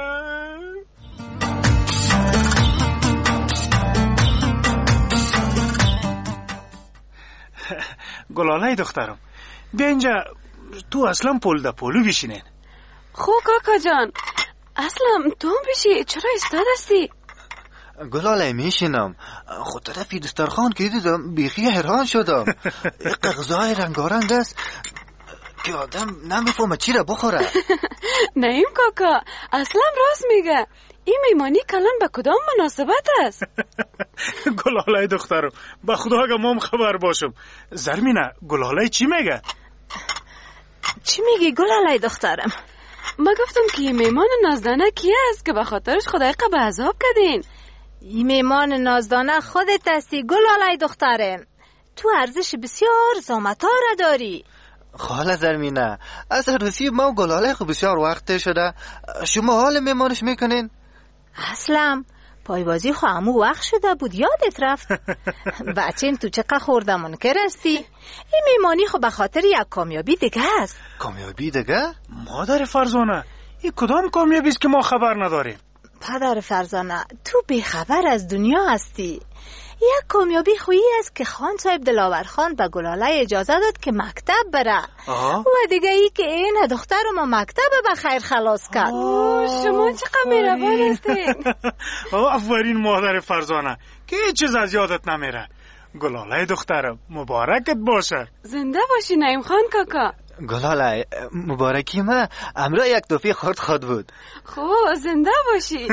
گلاله دخترم بیا اینجا. تو اصلا پول دا پولو بشینین. خو کاکا جان اصلا تو هم بشی. چرا استاد هستی؟ گلاله میشینم. خود طرفی دسترخوان که دیدم بیخی حیران شدم. غذای رنگارنگ است که آدم نمیفهمه چی را بخوره. نیم کاکا اصلا راست میگه. این میمانی کلان به کدام مناسبت است؟ گلاله دخترم به خدا اگه مام خبر باشم. زرمینه گلاله چی میگه؟ چی میگی گلاله دخترم؟ ما گفتم که این میمان نازدانه کی است که به خاطرش خدای قبه عذاب کردین؟ این میمان نازدانه خودت هستی گلاله دخترم. تو ارزش بسیار زامتاره داری. خاله زرمینه از روسی ما و گلاله خو بسیار وقت شده. شما حال میمانش میکنین؟ اصلا پایبازی خو همو وقت شده بود یادت رفت. بچیم تو چقدر خورده منکر هستی. این میمانی خو به خاطر یک کامیابی دیگه است. کامیابی دیگه؟ مادر فرزانه این کدام کامیابی است که ما خبر نداریم؟ پدر فرزانه تو بیخبر از دنیا هستی. یک کامیابی خویی است که خان صاحب دلاور خان به گلاله اجازه داد که مکتب بره. و دیگه ای که این دختر ما مکتب به خیر خلاص کرد. شما چقدر مهربان هستین. آفرین مادر فرزانه که هیچ چیز از یادت نمیره. گلاله دخترم مبارکت باشه. زنده باشی نعیم خان کاکا. گلاله مبارکی ما امرا یک توفی خورد خود بود. خو زنده باشی.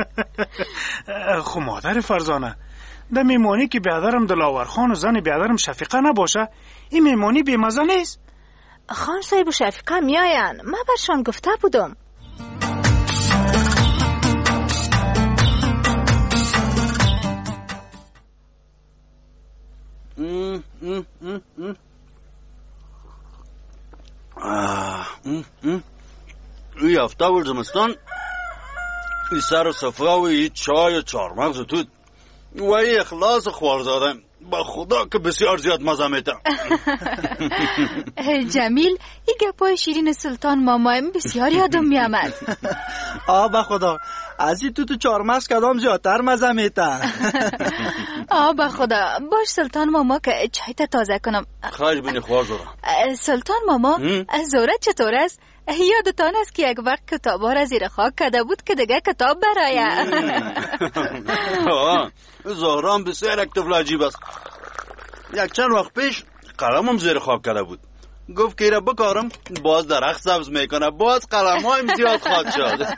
خو مادر فرزانه ده میمانی که بیادرم دلاور خان و زن بیادرم شفیقه نباشه این میمانی بیمزه نیست. خان صاحب و شفیقه میاین. من برشان گفته بودم. این هفته ول زمستان این سر و صفره و این چای و چارمغز و توت و این اخلاص خوار دادم با خدا که بسیار زیاد مزه میته. جمیل این گپای شیرین سلطان مامایم بسیار یادم میامد. آه با خدا از این توت و چارمغز کدام زیادتر مزه میته. آه با خدا باش سلطان ماما که چای تا تازه کنم. خواهش بینی خوار زورا. سلطان ماما زوره چطور است؟ یادتان است که یک وقت کتابا را زیر خاک کرده بود که دیگه کتاب برایه. زهرام بسیار یک طفل عجیب است. یک چند وقت پیش قلمم زیر خاک کرده بود. گفت که ایره بکارم باز درخت سبز میکنه. باز قلم هایم زیاد خاک شد.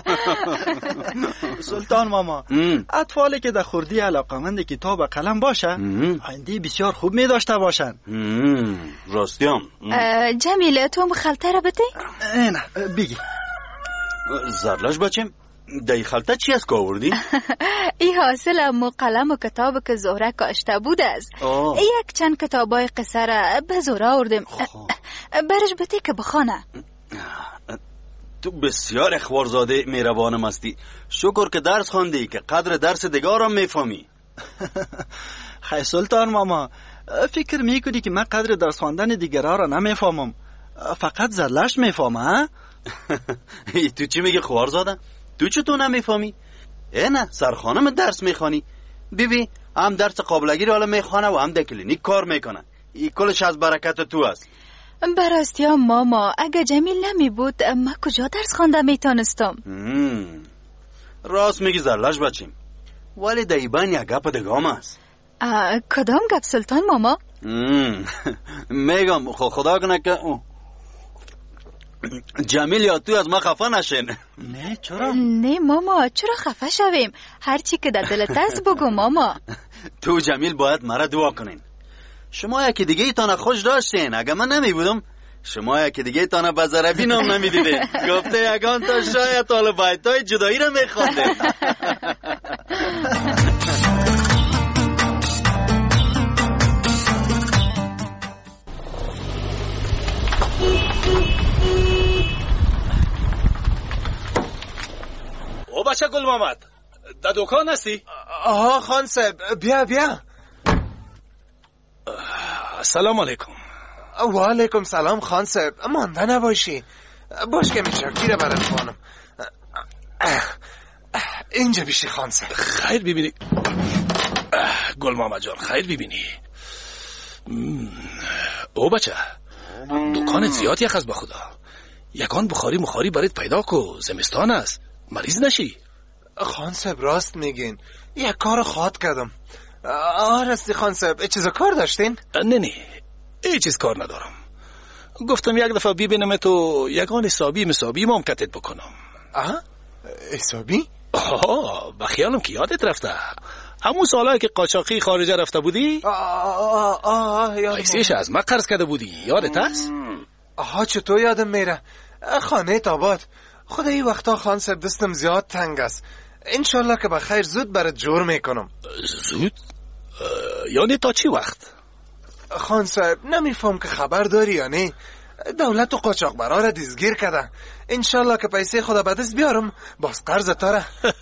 سلطان ماما اطفالی که در خوردی علاقمند کتاب و قلم باشه آینده بسیار خوب می داشته باشن. راستیم. جمیله تو هم خلطه را بده؟ نه بگی. زرلش بچیم دای خلطه چی است که آوردی؟ ای حاصل امو قلم و کتاب که زهره کاشته بود است. یک چند کتابای قصه را به زهره آوردیم. برش بده که بخانه. تو بسیار اخوارزاده مهربانم هستی. شکر که درس خواندی که قدر درس دیگرم میفهمی. خیلی سلطان ماما فکر میکنی که من قدر درس خواندن دیگرها را نمیفهمم، فقط زرلش میفهمه؟ تو چی میگی خوارزاده؟ تو چطور نمیفهمی؟ ای نه سرخانم درس میخوانی. بیبی هم درس قابلگی رو حالا میخوانه و هم در کلینیک کار میکنه. این کلش از برکت تو است. براستی ها ماما اگه جمیل نمی بود من کجا درس خوانده میتونستم؟ راست میگی زرلش بچیم. ولی دیبان یک گپ دگام است. کدام گپ سلطان ماما؟ میگم خدا کنه که جمیل یا تو از ما خفه نشین. نه چرا؟ نه ماما چرا خفه شویم؟ هر چی که در دلت است بگو ماما. تو جمیل باید مرا دعا کنین. شما یکی دیگه ایتان خوش داشتین. اگه من نمی بودم شما یکی دیگه ایتان بزربی نام نمی دیدین. گفته یگان تا شاید حال بایتای جدایی را می خوانده. او بچه گل محمد در دکان هستی؟ آها خان صاحب بیا بیا. سلام علیکم. و علیکم سلام خان صاحب. مانده نباشی. باش که میشکیره برات خانم. اینجا بیشی خان صاحب. خیر ببینی گل محمد جان، خیر ببینی. او بچه دکانت زیاد یک از بخدا. یکان بخاری مخاری برات پیدا کو، زمستان است، مریض نشی. خان صاحب راست میگین، یک کار خاط کردم. آه راستی خان صاحب ای چیز کار داشتین؟ نه نه ای چیز کار ندارم. گفتم یک دفعه ببینم تو یکان حسابی مسابی مام کتت بکنم. آه حسابی؟ آه بخیالم که یادت رفته همون سالایی که قاچاقی خارجه رفته بودی؟ آه آه یادم. پیسیش از ما قرض کرده بودی، یادت هست؟ آها چطور یادم میره. خانه تاباد. خدا این وقتا خان صاحب دستم زیاد تنگ است. انشالله که بخیر زود برات جور میکنم. زود؟ یعنی تا چی وقت؟ خان صاحب نمیفهم که خبر داری یا نه. دولت و قاچاق برا را دیزگیر کرده. انشالله که پیسه خدا به دست بیارم باز قرض تاره.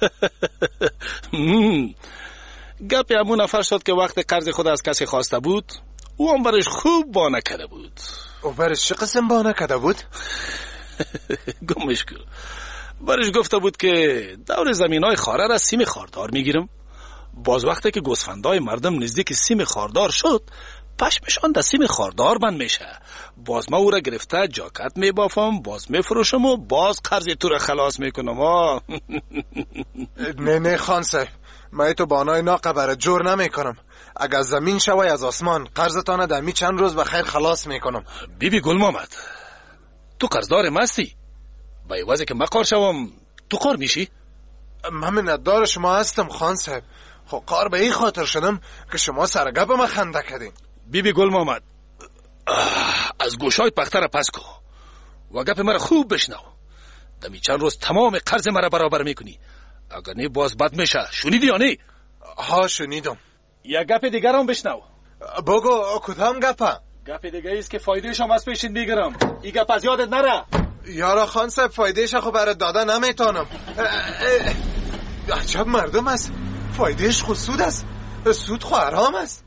گپ همون نفر شد که وقت قرض خود از کسی خواسته بود او هم برش خوب بانه کرده بود. او برش چه قسم بانه کرده بود؟ گمش کن. برش گفته بود که دور زمین های خاره را سیم خاردار میگیرم. باز وقتی که گوسفندای مردم نزدیک سیم خاردار شد پشمشان در سیم خاردار بند میشه. باز ما او را گرفته جاکت میبافم، باز میفروشم و باز قرض تو را خلاص میکنم. ها نه نه خان صاحب من تو بانای ناقه برای جور نمیکنم. اگر زمین شوی از آسمان قرضتان دمی چند روز بخیر خلاص میکنم. بی بی گل محمد تو قرضدار مستی؟ با عوضی که من قار شوم تو قار میشی؟ من منتدار شما هستم خان صاحب. خب قار به این خاطر شدم که شما سرگب ما خنده کردین. بی بی گل محمد از گوشای پخته را پس کو و گپ مرا خوب بشنو. دمی چند روز تمام قرض مرا برابر میکنی، اگر نه باز بد میشه. شنیدی یا نه؟ ها شنیدم. یا گپ دیگر هم بشنو. بگو کدام گپه؟ گپ دیگه ایست که فایدهش هم از پیشین میگیرم. این گپ از یادت نره. یارا خان صاحب فایدهش خو برات داده نمیتونم. عجب مردم است. فایدهش خود سود است. سود خو حرام است.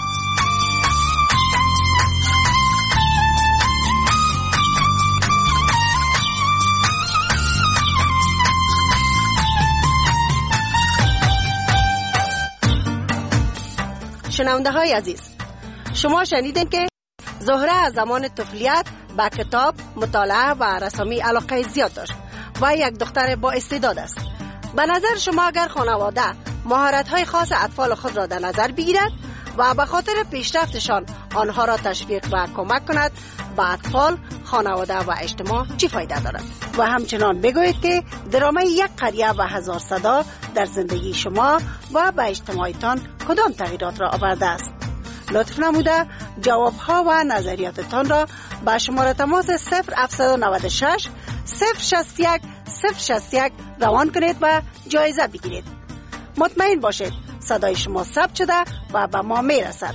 شنونده های عزیز، شما شنیدین که زهره از زمان طفولیت به کتاب، مطالعه و رسامی علاقه زیاد داشت و یک دختر با استعداد است. به نظر شما اگر خانواده مهارت های خاص اطفال خود را در نظر بگیرد و به خاطر پیشرفتشان آنها را تشویق و کمک کند، به اطفال، خانواده و اجتماع چی فایده دارد؟ و همچنان بگویید که درامه یک قریه و هزار صدا در زندگی شما و به اجتماعتان کدام تغییرات را آورده است. لطف نموده جوابها و نظریاتتان را به شماره تماس صفر هفت نه شش صفر شصت یک صفر شصت یک روان کنید و جایزه بگیرید. مطمئن باشید صدای شما ثبت شده و به ما میرسد.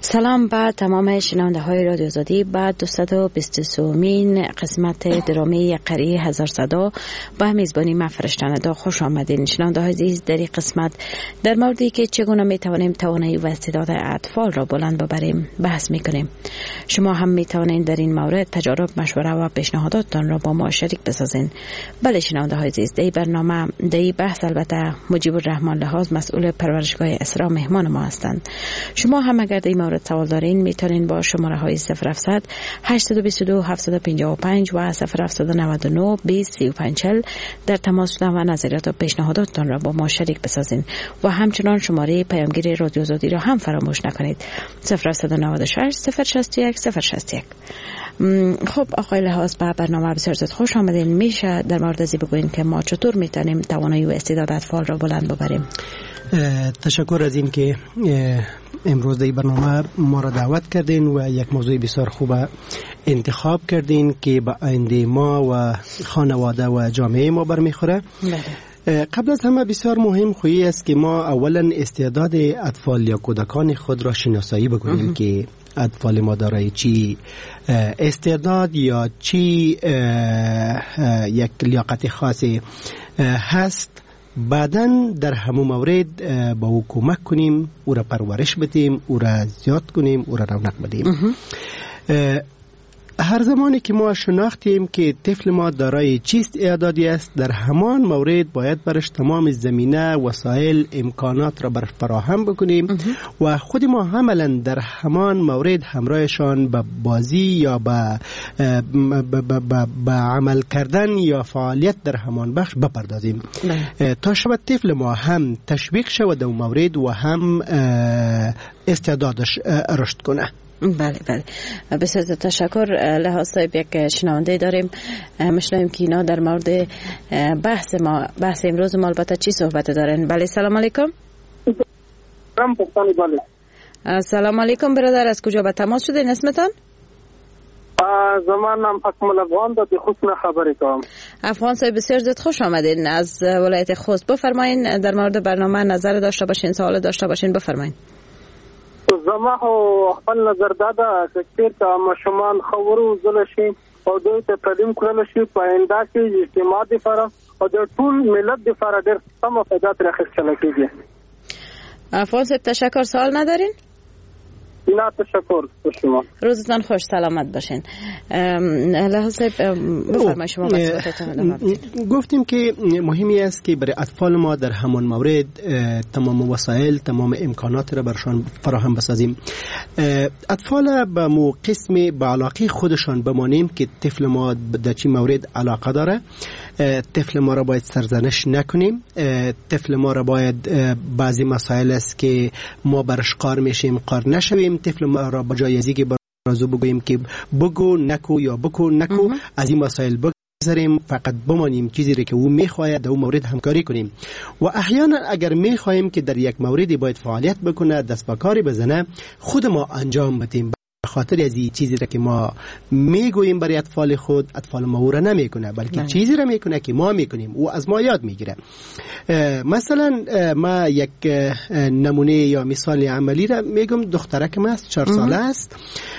سلام به تمام شنونده های رادیو آزادی. بعد دویست و بیست و سومین قسمت درامه قریه هزار صدا با میزبانی من فرشته‌ندا خوش آمدین. شنونده های عزیز، در این قسمت در موردی که چگونه می توانیم توانایی و استعداد اطفال را بلند ببریم بحث می کنیم. شما هم می توانید در این مورد تجارب، مشوره و پیشنهاداتتان را با ما شریک بسازین. بله شنونده های عزیز، در این برنامه در این بحث البته مجیب الرحمن لحاظ مسئول پرورشگاه اسرا مهمان ما هستند. شما هم اگر در این مورد سوال دارین میتونین با شماره های صفر هفتصد هشتصد و بیست و دو هفتصد و پنجاه و پنج و صفر هفتصد و نود و نه بیست سی و پنج چهل در تماس شدن و نظریات و پیشنهاداتتان را با ما شریک بسازین و همچنان شماره پیامگیر رادیو آزادی را هم فراموش نکنید. صفر هفتصد و نود و شش صفر شصت و یک صفر شصت و یک. خب آقای لحاظ، به برنامه بسیار زیاد خوش آمدین. میشه در مورد ازی بگوین که ما چطور میتونیم توانایی و استعداد اطفال را بلند ببریم؟ تشکر از این که امروز در برنامه ما را دعوت کردین و یک موضوع بسیار خوب انتخاب کردین که به آینده ما و خانواده و جامعه ما برمیخوره. قبل از همه بسیار مهم خویی است که ما اولا استعداد اطفال یا کودکان خود را شناسایی بکنیم که اطفال ما دارای چی استعداد یا چی یک لیاقت خاصی هست. بعداً در همون مورد با او کمک کنیم، او را پرورش بدیم، او را زیاد کنیم، او را رونق بدیم. هر زمانی که ما شناختیم که طفل ما دارای چیست اعدادی است، در همان مورد باید برش تمام زمینه، وسایل، امکانات را برش فراهم بکنیم و خود ما عملا در همان مورد همراهشان به بازی یا به به عمل کردن یا فعالیت در همان بخش بپردازیم تا شود طفل ما هم تشویق شود در مورد و هم استعدادش رشد کنه. بله بله، بسیار تشکر. لحاظ صاحب، یک شنونده داریم، میشنویم که اینا در مورد بحث ما بحث امروز ما البته چی صحبت دارن. بله سلام علیکم. سلام پاکستانی. بله سلام علیکم برادر، از کجا به تماس شدین؟ اسمتان؟ زمان نام اکمل افغان دا دی خوست خبری کنم. افغان صاحب بسیار زیاد خوش آمدین از ولایت خوست. بفرمایین در مورد برنامه نظر داشته باشین، سوال داشته باشین، بفرمایین. زما خو خپل نظر دا ده چې چېرته ماشومان ښه وروزلی شي او دوی ته تعلیم کړلی شي په آینده کې اجتماع دپاره او د ټول ملت دپاره ډېر سمه فایده ترې اخیستلی کېږي. افغان صاحب تشکر. سوال ندارین؟ نه تشکر. شما روزتان خوش، سلامت باشین. لحاظ صاحب بفرمایید شما بحثتون. گفتیم که مهمی است که برای اطفال ما در همان مورد تمام وسایل، تمام امکانات را برشان فراهم بسازیم. اطفال به مو قسم به علاقه خودشان بمانیم که طفل ما در چی مورد علاقه داره. طفل ما را باید سرزنش نکنیم. طفل ما را باید بعضی مسائل است که ما برش قار میشیم قار نشویم. طفل ما را بجای از اینکه برازو بگوییم که بگو نکو یا بکو نکو از این مسائل بگذاریم، فقط بمانیم چیزی را که او میخواهد در اون مورد همکاری کنیم. و احیانا اگر میخواهیم که در یک موردی باید فعالیت بکنه، دست به کاری بزنه، خود ما انجام بدیم. خاطر از این چیزی را که ما میگوییم برای اطفال خود، اطفال ما او را نمیکنه، بلکه نه. چیزی را میکنه که ما میکنیم، او از ما یاد میگیره. مثلا ما یک نمونه یا مثال عملی را میگم. دخترک ما است، چهار ساله است،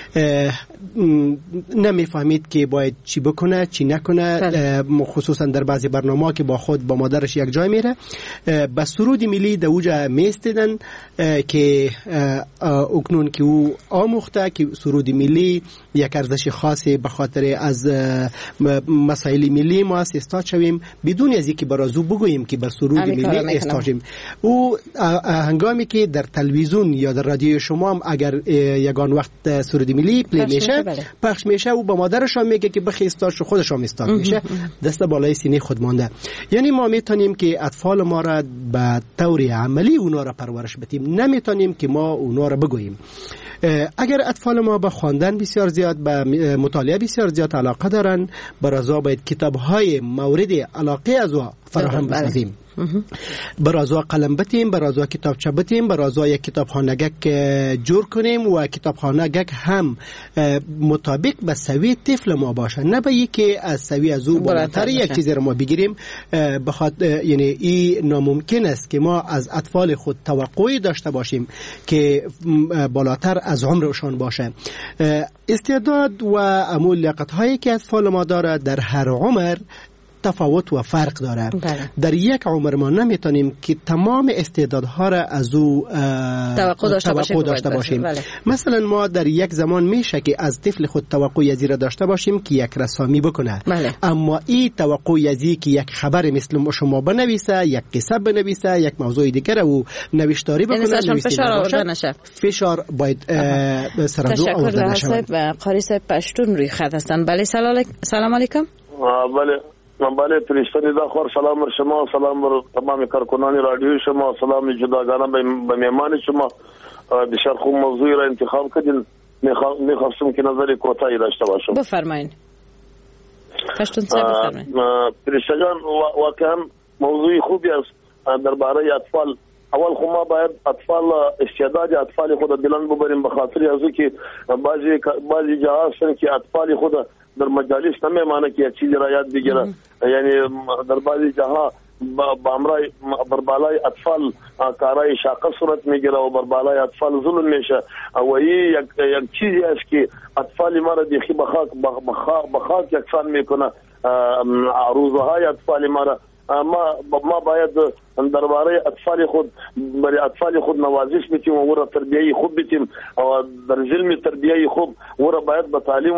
نمیفهمید که باید چی بکنه چی نکنه. خصوصا در بعضی برنامه که با خود با مادرش یک جای میره، با سرود ملی در اوجا میستیدن که اکنون که او آموخته که سرود ملی یک ارزش خاصی به خاطر از مسائل ملی ما استاد شویم، بدون از اینکه برازو بگوییم که به سرود ملی استاد شویم. او هنگامی که در تلویزیون یا در رادیو شما هم اگر یگان وقت سرود ملی پلی میشه پخش میشه، او با مادرش هم میگه که بخی استاد شو، خودش هم استاد میشه، دست بالای سینه خود مانده. یعنی ما میتونیم که اطفال ما را به طور عملی اونا را پرورش بدیم، نمیتونیم که ما اونا را بگوییم. اگر اطفال ما به خواندن بسیار زیاد، به مطالعه بسیار زیاد علاقه دارن، برازا باید کتاب‌های مورد علاقه از او فراهم بسازیم. برازا قلم بتیم، برازا کتابچه بتیم، برازا یک کتابخانه‌گک جور کنیم و کتابخانه‌گک هم مطابق به سوی طفل ما باشه، نه به اینکه از سوی از او بالاتر یک چیزی رو ما بگیریم. بخاطر یعنی این ناممکن است که ما از اطفال خود توقعی داشته باشیم که بالاتر از عمرشان باشه. استعداد و امول لیاقت هایی که اطفال ما داره در هر عمر تفاوت و فرق داره. بله. در یک عمر ما نمیتونیم که تمام استعدادها را از او توقع داشته توقع باشیم, داشته باشیم. بله. مثلا ما در یک زمان میشه که از طفل خود توقع ازی را داشته باشیم که یک رسامی بکنه. بله. اما این توقع ازی که یک خبر مثل شما بنویسه، یک قصه بنویسه، یک موضوع دیگر او نوشتاری بکنه، فشار آورده نشه. فشار باید سرازو آورده نشه. تشکر لها صاحب. قاری صاحب پشتون روی خط هستن. بله سلام علیکم. بله بله پرستانی دا خور سلام بر شما، سلام بر تمام کارکنان رادیو شما، سلام جداگانه به مهمان شما. بسیار خوب موضوعی را انتخاب کردین. میخواستم که نظر کوتاهی داشته باشم. بفرمایید. پشتون صاحب بفرمایید. پرستان واقعا موضوعی خوبی است درباره اطفال. اول خو ما باید اطفال استعداد اطفال خود بلند ببریم، به خاطر از اینکه بعضی بعضی جاها هستن که اطفال خود در مجالس نمیمانه که یک چیزی را یاد بگیره. یعنی در بعضی جاها با امرای بر بالای اطفال کارای شاقه صورت میگیره و بر بالای اطفال ظلم میشه و این یک یک چیزی است که اطفال ما را دیخی بخاک بخاک یکسان میکنه. روزهای اطفال ما را ما ما باید درباره اطفال خود برای اطفال خود نوازش بتیم و ورا تربیتی خوب بتیم و در ظلم تربیتی خوب ورا باید به تعلیم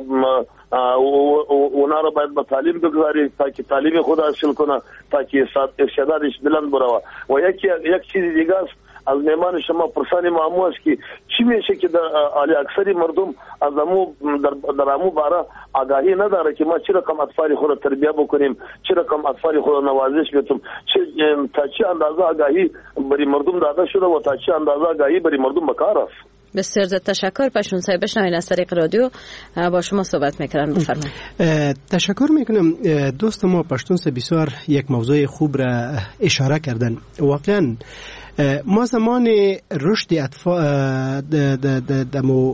اونا را باید به تعلیم بگذاری تا که تعلیم خود حاصل کنه، تا که استعدادش بلند بروه. و یک یک چیز دیگه است از مهمان شما پرسان معمو است که چی میشه که در اکثری مردم از امو در, در امو باره آگاهی نداره که ما چی رقم اطفال خود را تربیه بکنیم، چی رقم اطفال خود را نوازش بتیم، تا چی اندازه آگاهی بری مردم داده شده و تا چی اندازه آگاهی بری مردم بکار است. بسیار زیاد تشکر. پشتون صاحب بشنوین از طریق رادیو با شما صحبت میکنن. بفرمایید. تشکر میکنم. دوست ما پشتون صاحب بسیار یک موضوع خوب را اشاره کردن. واقعا ما زمان رشد اطفال دمو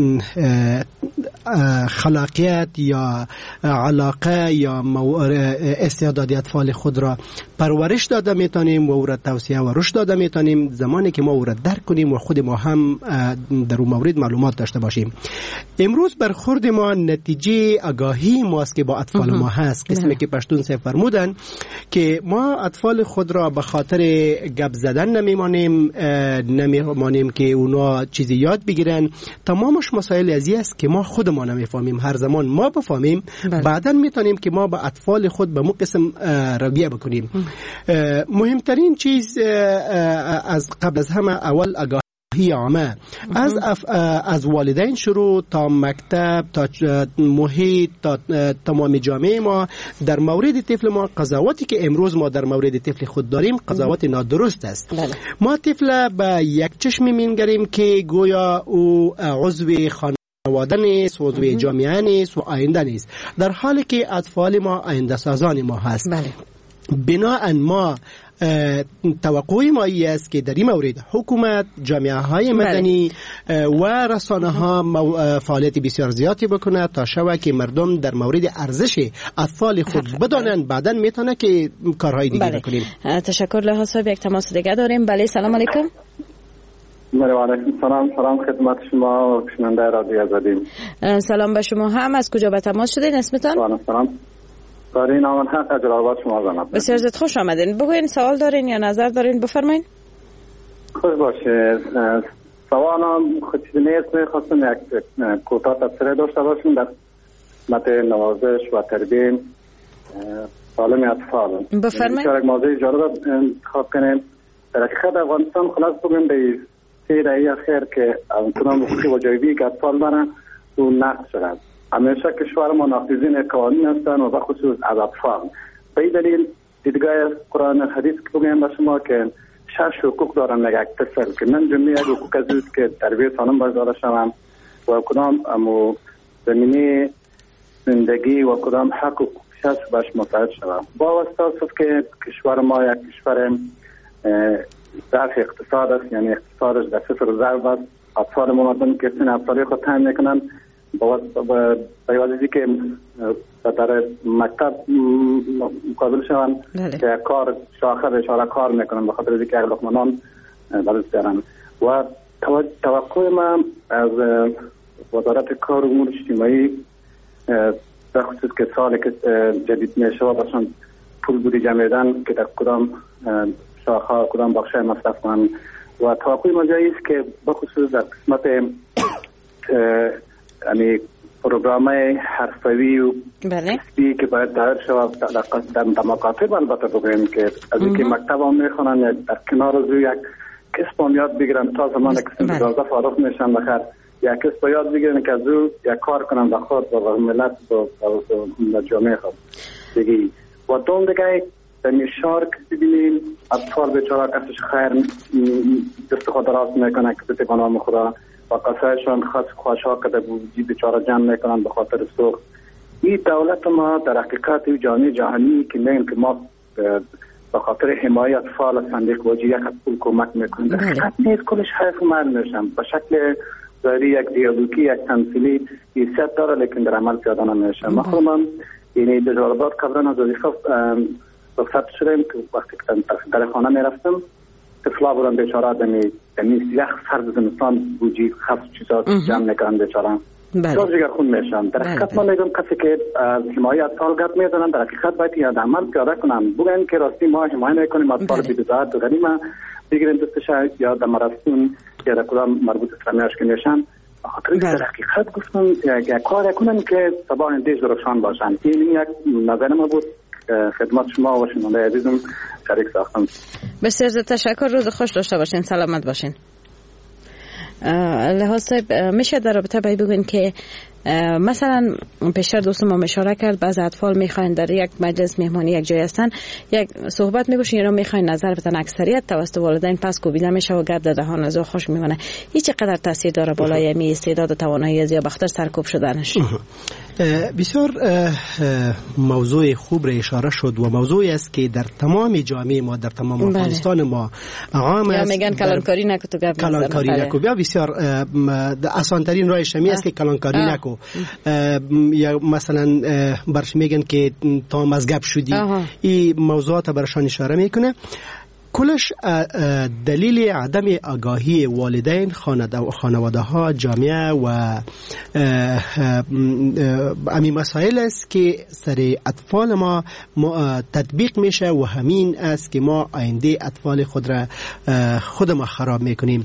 خلاقیت یا علاقه یا استعداد اطفال خود را پرورش داده میتونیم و او را توسعه و رشد داده میتونیم زمانی که ما او را درک کنیم و خود ما هم در اون مورد معلومات داشته باشیم. امروز برخورد ما نتیجه آگاهی ماست که با اطفال ما هست. قسمی که پشتون صاحب فرمودن که ما اطفال خود را به خاطر گپ زدن نمیمانیم نمیمانیم که اونا چیزی یاد بگیرن. تمامش مسائل ازی است که ما خود ما نمیفهمیم. هر زمان ما بفهمیم بعداً میتونیم که ما با اطفال خود به مو قسم رویه بکنیم. مهمترین چیز از قبل از همه اول آگاهی عامه از اف... از والدین شروع تا مکتب تا محیط تا تمام جامعه ما در مورد طفل ما. قضاوتی که امروز ما در مورد طفل خود داریم قضاوت نادرست است. بله. ما طفل به یک چشم می‌نگریم که گویا او عضو خانواده نیست، عضو جامعه نیست و آینده نیست، در حالی که اطفال ما آینده سازان ما هست. بله. بناهن ما توقعی ما ای است که در این مورد حکومت، جامعه های مدنی و رسانه ها فعالیت بسیار زیادی بکنه تا شوه که مردم در مورد ارزش اطفال خود بدانند. بعداً میتونه که کارهای دیگه بله. بکنیم. تشکر لها صاحب. یک تماس دیگه داریم. بله سلام علیکم. بله و علیکم سلام. سلام خدمت شما و شنونده رادیو آزادی. سلام به شما هم. از کجا به تماس شدین؟ اسمتان؟ سلام سلام. دارین آمن حق از جلالآباد شما زنم. بسیار زیاد خوش آمدین. بگوین سوال دارین یا نظر دارین؟ بفرمایید. خوش باشه. سوالم خود چیزی نیست. میخواستم یک کوتاه تبصره داشته باشیم در خدمت نوازش و تربیت سالم اطفال. بفرمایید. یک موضوع جالب انتخاب کنیم. در حقیقت افغانستان خلاص بگیم به سه دهه اخیر که تمام حقوقی و جایگزینی که اطفال دارن او نقض شدن. همیشه کشور ما نافذین قوانین هستند و بخصوص از اطفال. به این دلیل دیدگاه قرآن حدیث که بگیم به شما که شش حقوق دارن یک طفل که من جمعی یک حقوق از است که تربیت سالم باید داده شوم و کدام امو زمینی زندگی و کدام حق و شش باش مساعد شوم. با واسطه که کشور ما یک کشور ضعف اقتصاد است، یعنی اقتصادش در صفر ضرب است. اطفال مردم که سن افطاری خود تعیین میکنن با واسطه که در مکتب مقابل شوند که کار شاخه به اشاره کار میکنن به خاطر اینکه لقمه نان برای دارن و توقع ما از وزارت کار و امور اجتماعی در خصوص که سالی که جدید میشه و برشان پول بودجه میدن که در کدام شاخه کدام بخش مصرف کنن و توقع ما جایی است که بخصوص در قسمت یعنی پروگرام حرفوی و کسبی که باید دایر شود در مکاتب البته بگویم که از اینکه مکتب هم میخونن یا در کنار از یک کسب هم یاد بگیرن تا زمان که سنجازه فارغ میشن بخیر یا کسب یاد بگیرن که از او یک کار کنن به خود و ملت و جامعه خود دیگه و دوم دیگه در میشار که ببینیم اطفال بیچاره کسش خیر دست خود راست میکنن که بتگانام خدا و قصایشان خاص خواشا که در بودی بیچاره جمع میکنن به خاطر سوخت. این دولت ما در حقیقت جامعه جهانی که نه که ما به خاطر حمایت اطفال صندوق واجی یک پول کمک میکنن در حقیقت نیست کلش حیف مرد میشن به شکل ظاهری یک دیالوگی یک تمثیلی حیثیت داره لیکن در عمل پیاده نمیشه. ما خودمان یعنی تجربات قبلا از وظیفه رخصت شدیم که وقتی که در خانه میرفتم طفلا بودن بیچاره دمی دمی یخ سرد زمستان بوجی خاص چیزا جمع میکنن بیچاره جور جگر خون میشن. در حقیقت ما میگم کسی که از حمایت اطفال گپ میزنن در حقیقت باید یاد عمل پیاده کنن بگن که راستی ما حمایت میکنیم اطفال بی‌دزد و غریمه بگیریم دستش یا در مراسم یا در کدام مربوط اسلامیش که میشن خاطر در حقیقت گفتم یک کار کنن که صباح اندیش درخشان باشن. این یک نظر ما بود خدمت شما و شنونده عزیزم شریک ساختم. بسیار تشکر. روز خوش داشته باشین. سلامت باشین. لحاظ صاحب میشه در رابطه باید بگوین که مثلا پیشتر دوست ما اشاره کرد بعض اطفال میخواین در یک مجلس مهمانی یک جای هستن یک صحبت میگوشین یا میخواین نظر بدن اکثریت توسط والدین پس کوبیده میشه و گپ دهان از او خوش میمونه. این چقدر تاثیر داره بالای می استعداد و توانایی از یا بختر سرکوب شدنش؟ بسیار موضوع خوب را اشاره شد و موضوعی است که در تمام جامعه ما در تمام افغانستان ما عام است. یا میگن کلانکاری نکو تو گپ کلانکاری نکو. بیا بسیار آسان ترین راهش می است که کلانکاری نکو. یا مثلا برش میگن که تا مزگب شدی. این موضوعات برشان اشاره میکنه. کلش دلیل عدم آگاهی والدین، خانواده ها، جامعه و امی مسائل است که سر اطفال ما تطبیق میشه و همین است که ما آینده اطفال خود را خود ما خراب میکنیم.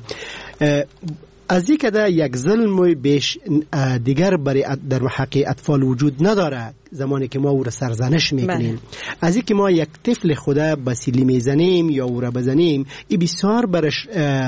از این که یک ظلم بیش دیگر برای در حق اطفال وجود نداره زمانی که ما او را سرزنش میکنیم. از این که ما یک طفل خدا بسیلی میزنیم یا او را بزنیم این بسیار برش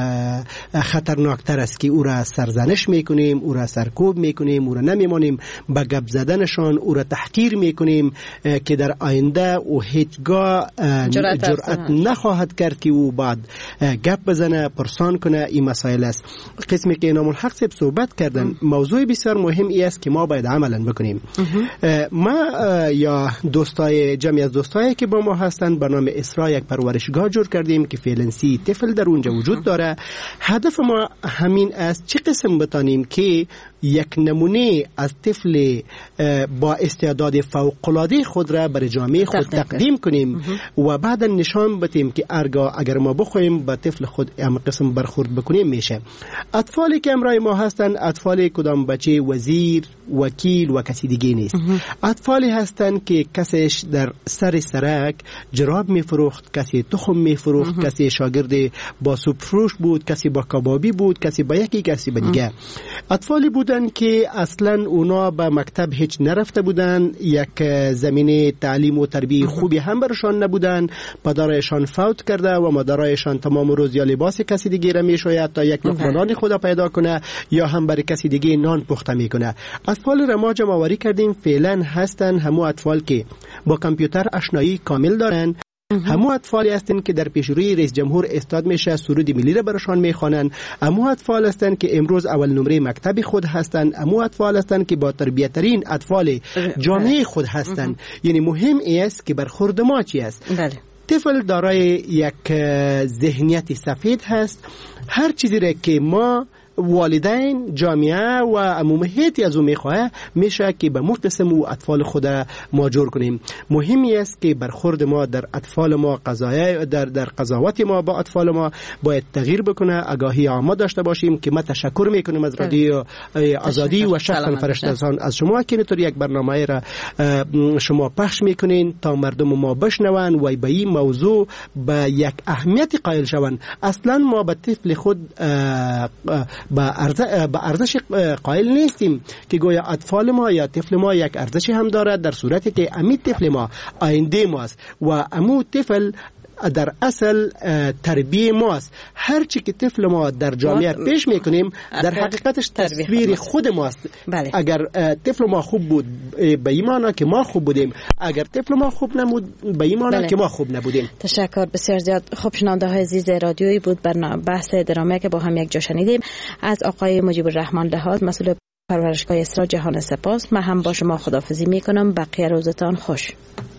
خطرناکتر است که او را سرزنش میکنیم، او را سرکوب میکنیم، او را نمیمانیم به گپ زدنشان، او را تحقیر میکنیم که در آینده او هیچگاه جرأت نخواهد کرد که او بعد گپ بزنه پرسان کنه. این مسائل است. قسمی که انام الحق صاحب صحبت کردن موضوع بسیار مهم ای است که ما باید عملا بکنیم. ما یا دوستای جمعی از دوستایی که با ما هستند به نام اسرا یک پرورشگاه جور کردیم که فعلنسی طفل در اونجا وجود داره. هدف ما همین است چه قسم بتانیم که یک نمونه از طفل با استعداد فوق‌العاده خود را برای جامعه خود تقدیم کنیم و بعد نشان بدیم که ارگاه اگر ما بخوایم با طفل خود هم قسم برخورد بکنیم میشه. اطفالی که امرای ما هستند اطفال کدام بچه وزیر، وکیل و کسی دیگه نیست. اطفالی هستند که کسیش در سر سرک جراب میفروخت، کسی تخم میفروخت، کسی شاگرد با سوپ فروش بود، کسی با کبابی بود، کسی با یکی، کسی با دیگه. اطفالی بودن که اصلا اونا به مکتب هیچ نرفته بودن، یک زمینه تعلیم و تربیه خوبی هم برشان نبودن، پدرشان فوت کرده و مادرایشان تمام روز یا لباس کسی دیگه را میشوید تا یک لقمه نان خدا پیدا کنه یا هم برای کسی دیگه نان پخته میکنه. اطفال را ما جمع آوری کردیم. فعلا هستن همو اطفال که با کامپیوتر آشنایی کامل دارن، همو اطفالی هستند که در پیشروی رئیس جمهور استاد میشه سرود ملی را برشان میخوانند. همو اطفال هستند که امروز اول نمره مکتب خود هستند. همو اطفال هستند که با تربیت ترین اطفال جامعه خود هستند. یعنی مهم است که برخورد ما چی است. بله. طفل دارای یک ذهنیت سفید هست. هر چیزی را که ما والدین، جامعه و امو محیطی از او میخواه میشه که به مقتسم و اطفال خود ما جور کنیم. مهمی است که برخورد ما در اطفال ما قضایه در در قضاوت ما با اطفال ما باید تغییر بکنه. آگاهی عامه داشته باشیم که ما تشکر میکنیم از رادیو آزادی و شخصا فرشتگان از شما که اینطور یک برنامه را شما پخش میکنین تا مردم ما بشنون و به این موضوع به یک اهمیت قائل شوند. اصلا ما به طفل خود به ارزش قائل نیستیم که گویا اطفال ما یا طفل ما یک ارزشی هم دارد، در صورتی که امی طفل ما آینده ماست و امو طفل در اصل تربیه ماست. هر چی که طفل ما در جامعه پیش میکنیم در حقیقتش تصویر خود ماست. بله. اگر طفل ما خوب بود به ایمانا که ما خوب بودیم، اگر طفل ما خوب نبود به ایمانا بله. که ما خوب نبودیم. تشکر بسیار زیاد. خب شنونده های عزیز رادیویی بود برنامه بحث درامه که با هم یک جا شنیدیم از آقای مجیب الرحمن لحاظ مسئول پرورشگاه اسرا. جهان سپاس. من هم با شما خداحافظی میکنم. بقیه روزتان خوش.